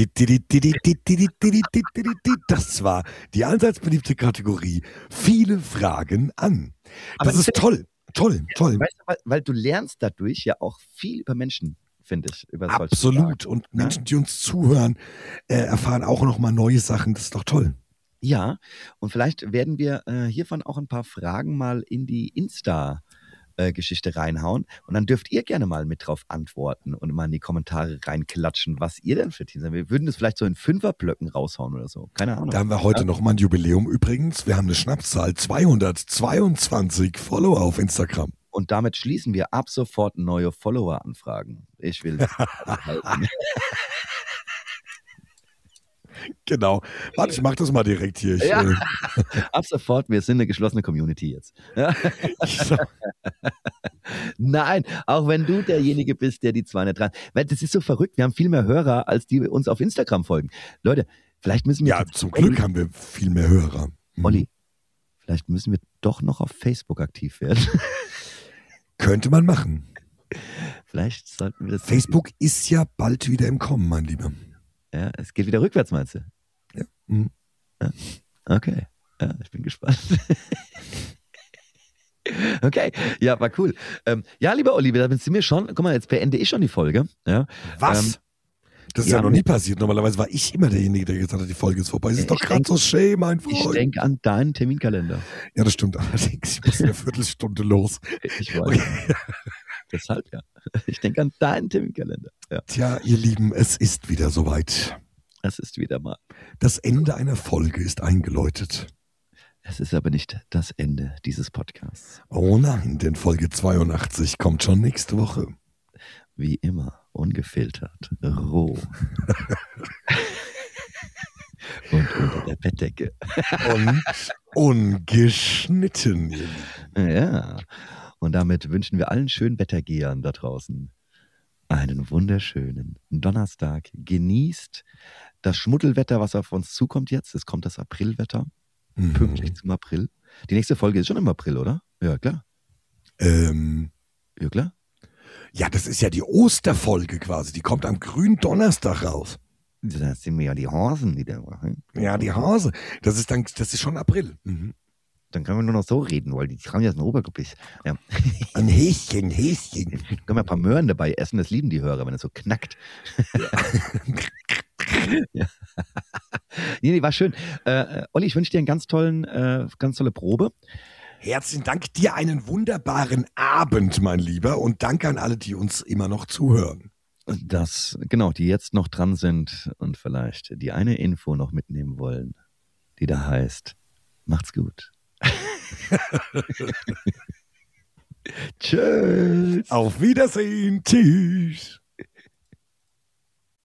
Das war die allseits beliebte Kategorie. Viele Fragen an. Aber Das ich ist toll. Toll, toll. Weißt du, weil, weil du lernst dadurch ja auch viel über Menschen, finde ich. Über solche Fragen. Absolut. Und Menschen, die uns zuhören, äh, erfahren auch nochmal neue Sachen. Das ist doch toll. Ja, und vielleicht werden wir äh, hiervon auch ein paar Fragen mal in die Insta äh, Geschichte reinhauen. Und dann dürft ihr gerne mal mit drauf antworten und mal in die Kommentare reinklatschen, was ihr denn für Teams seid. Wir würden das vielleicht so in Fünferblöcken raushauen oder so. Keine Ahnung. Da haben wir heute ja. noch mal ein Jubiläum übrigens. Wir haben eine Schnapszahl, zweihundertzweiundzwanzig Follower auf Instagram. Und damit schließen wir ab sofort neue Follower-Anfragen. Ich will das halten. Genau. Warte, ich mach das mal direkt hier. Ich, Ja. äh, Ab sofort, wir sind eine geschlossene Community jetzt. Ja. Nein, auch wenn du derjenige bist, der die zweihundert, weil das ist so verrückt, wir haben viel mehr Hörer, als die uns auf Instagram folgen. Leute, vielleicht müssen wir... Ja, zum Glück Olli, haben wir viel mehr Hörer. Mhm. Olli, vielleicht müssen wir doch noch auf Facebook aktiv werden. Könnte man machen. Vielleicht sollten wir das... Facebook ist ja bald wieder im Kommen, mein Lieber. Ja, es geht wieder rückwärts, meinst du? Ja. Mhm. Ja. Okay, ja, ich bin gespannt. Okay, ja, war cool. Ähm, ja, lieber Olli, da sind wir schon, guck mal, jetzt beende ich schon die Folge. Ja. Was? Ähm, das ist ja, ja noch nie passiert. Normalerweise war ich immer derjenige, der gesagt hat, die Folge ist vorbei. Es ist doch gerade so schön, mein Freund. Ich denke an deinen Terminkalender. Ja, das stimmt allerdings. Ich muss in einer Viertelstunde los. Ich weiß. Okay. Deshalb ja. Ich denke an deinen Terminkalender. Ja. Tja, ihr Lieben, es ist wieder soweit. Es ist wieder mal. Das Ende einer Folge ist eingeläutet. Es ist aber nicht das Ende dieses Podcasts. Oh nein, denn Folge zweiundachtzig kommt schon nächste Woche. Wie immer, ungefiltert, roh. Und unter der Bettdecke. Und ungeschnitten. Ja. Und damit wünschen wir allen schönen Wettergehern da draußen einen wunderschönen Donnerstag. Genießt das Schmuddelwetter, was auf uns zukommt jetzt. Es kommt das Aprilwetter. Mhm. Pünktlich zum April. Die nächste Folge ist schon im April, oder? Ja, klar. Ähm, ja, klar. Ja, das ist ja die Osterfolge quasi. Die kommt am grünen Donnerstag raus. Das sind mir ja die Hasen, die da machen. Ja, die Hase. Das ist dann, das ist schon April. Mhm. Dann können wir nur noch so reden, weil die haben ja so ein Obergebiss. Ja. Ein Häschen, Häschen. Können wir ein paar Möhren dabei essen, das lieben die Hörer, wenn es so knackt. Ja. Nee, nee, war schön. Äh, Olli, ich wünsche dir einen ganz tollen, äh, ganz tolle Probe. Herzlichen Dank, dir einen wunderbaren Abend, mein Lieber, und danke an alle, die uns immer noch zuhören. Das, genau, die jetzt noch dran sind und vielleicht die eine Info noch mitnehmen wollen, die da heißt, macht's gut. Tschüss. Auf Wiedersehen. Tschüss.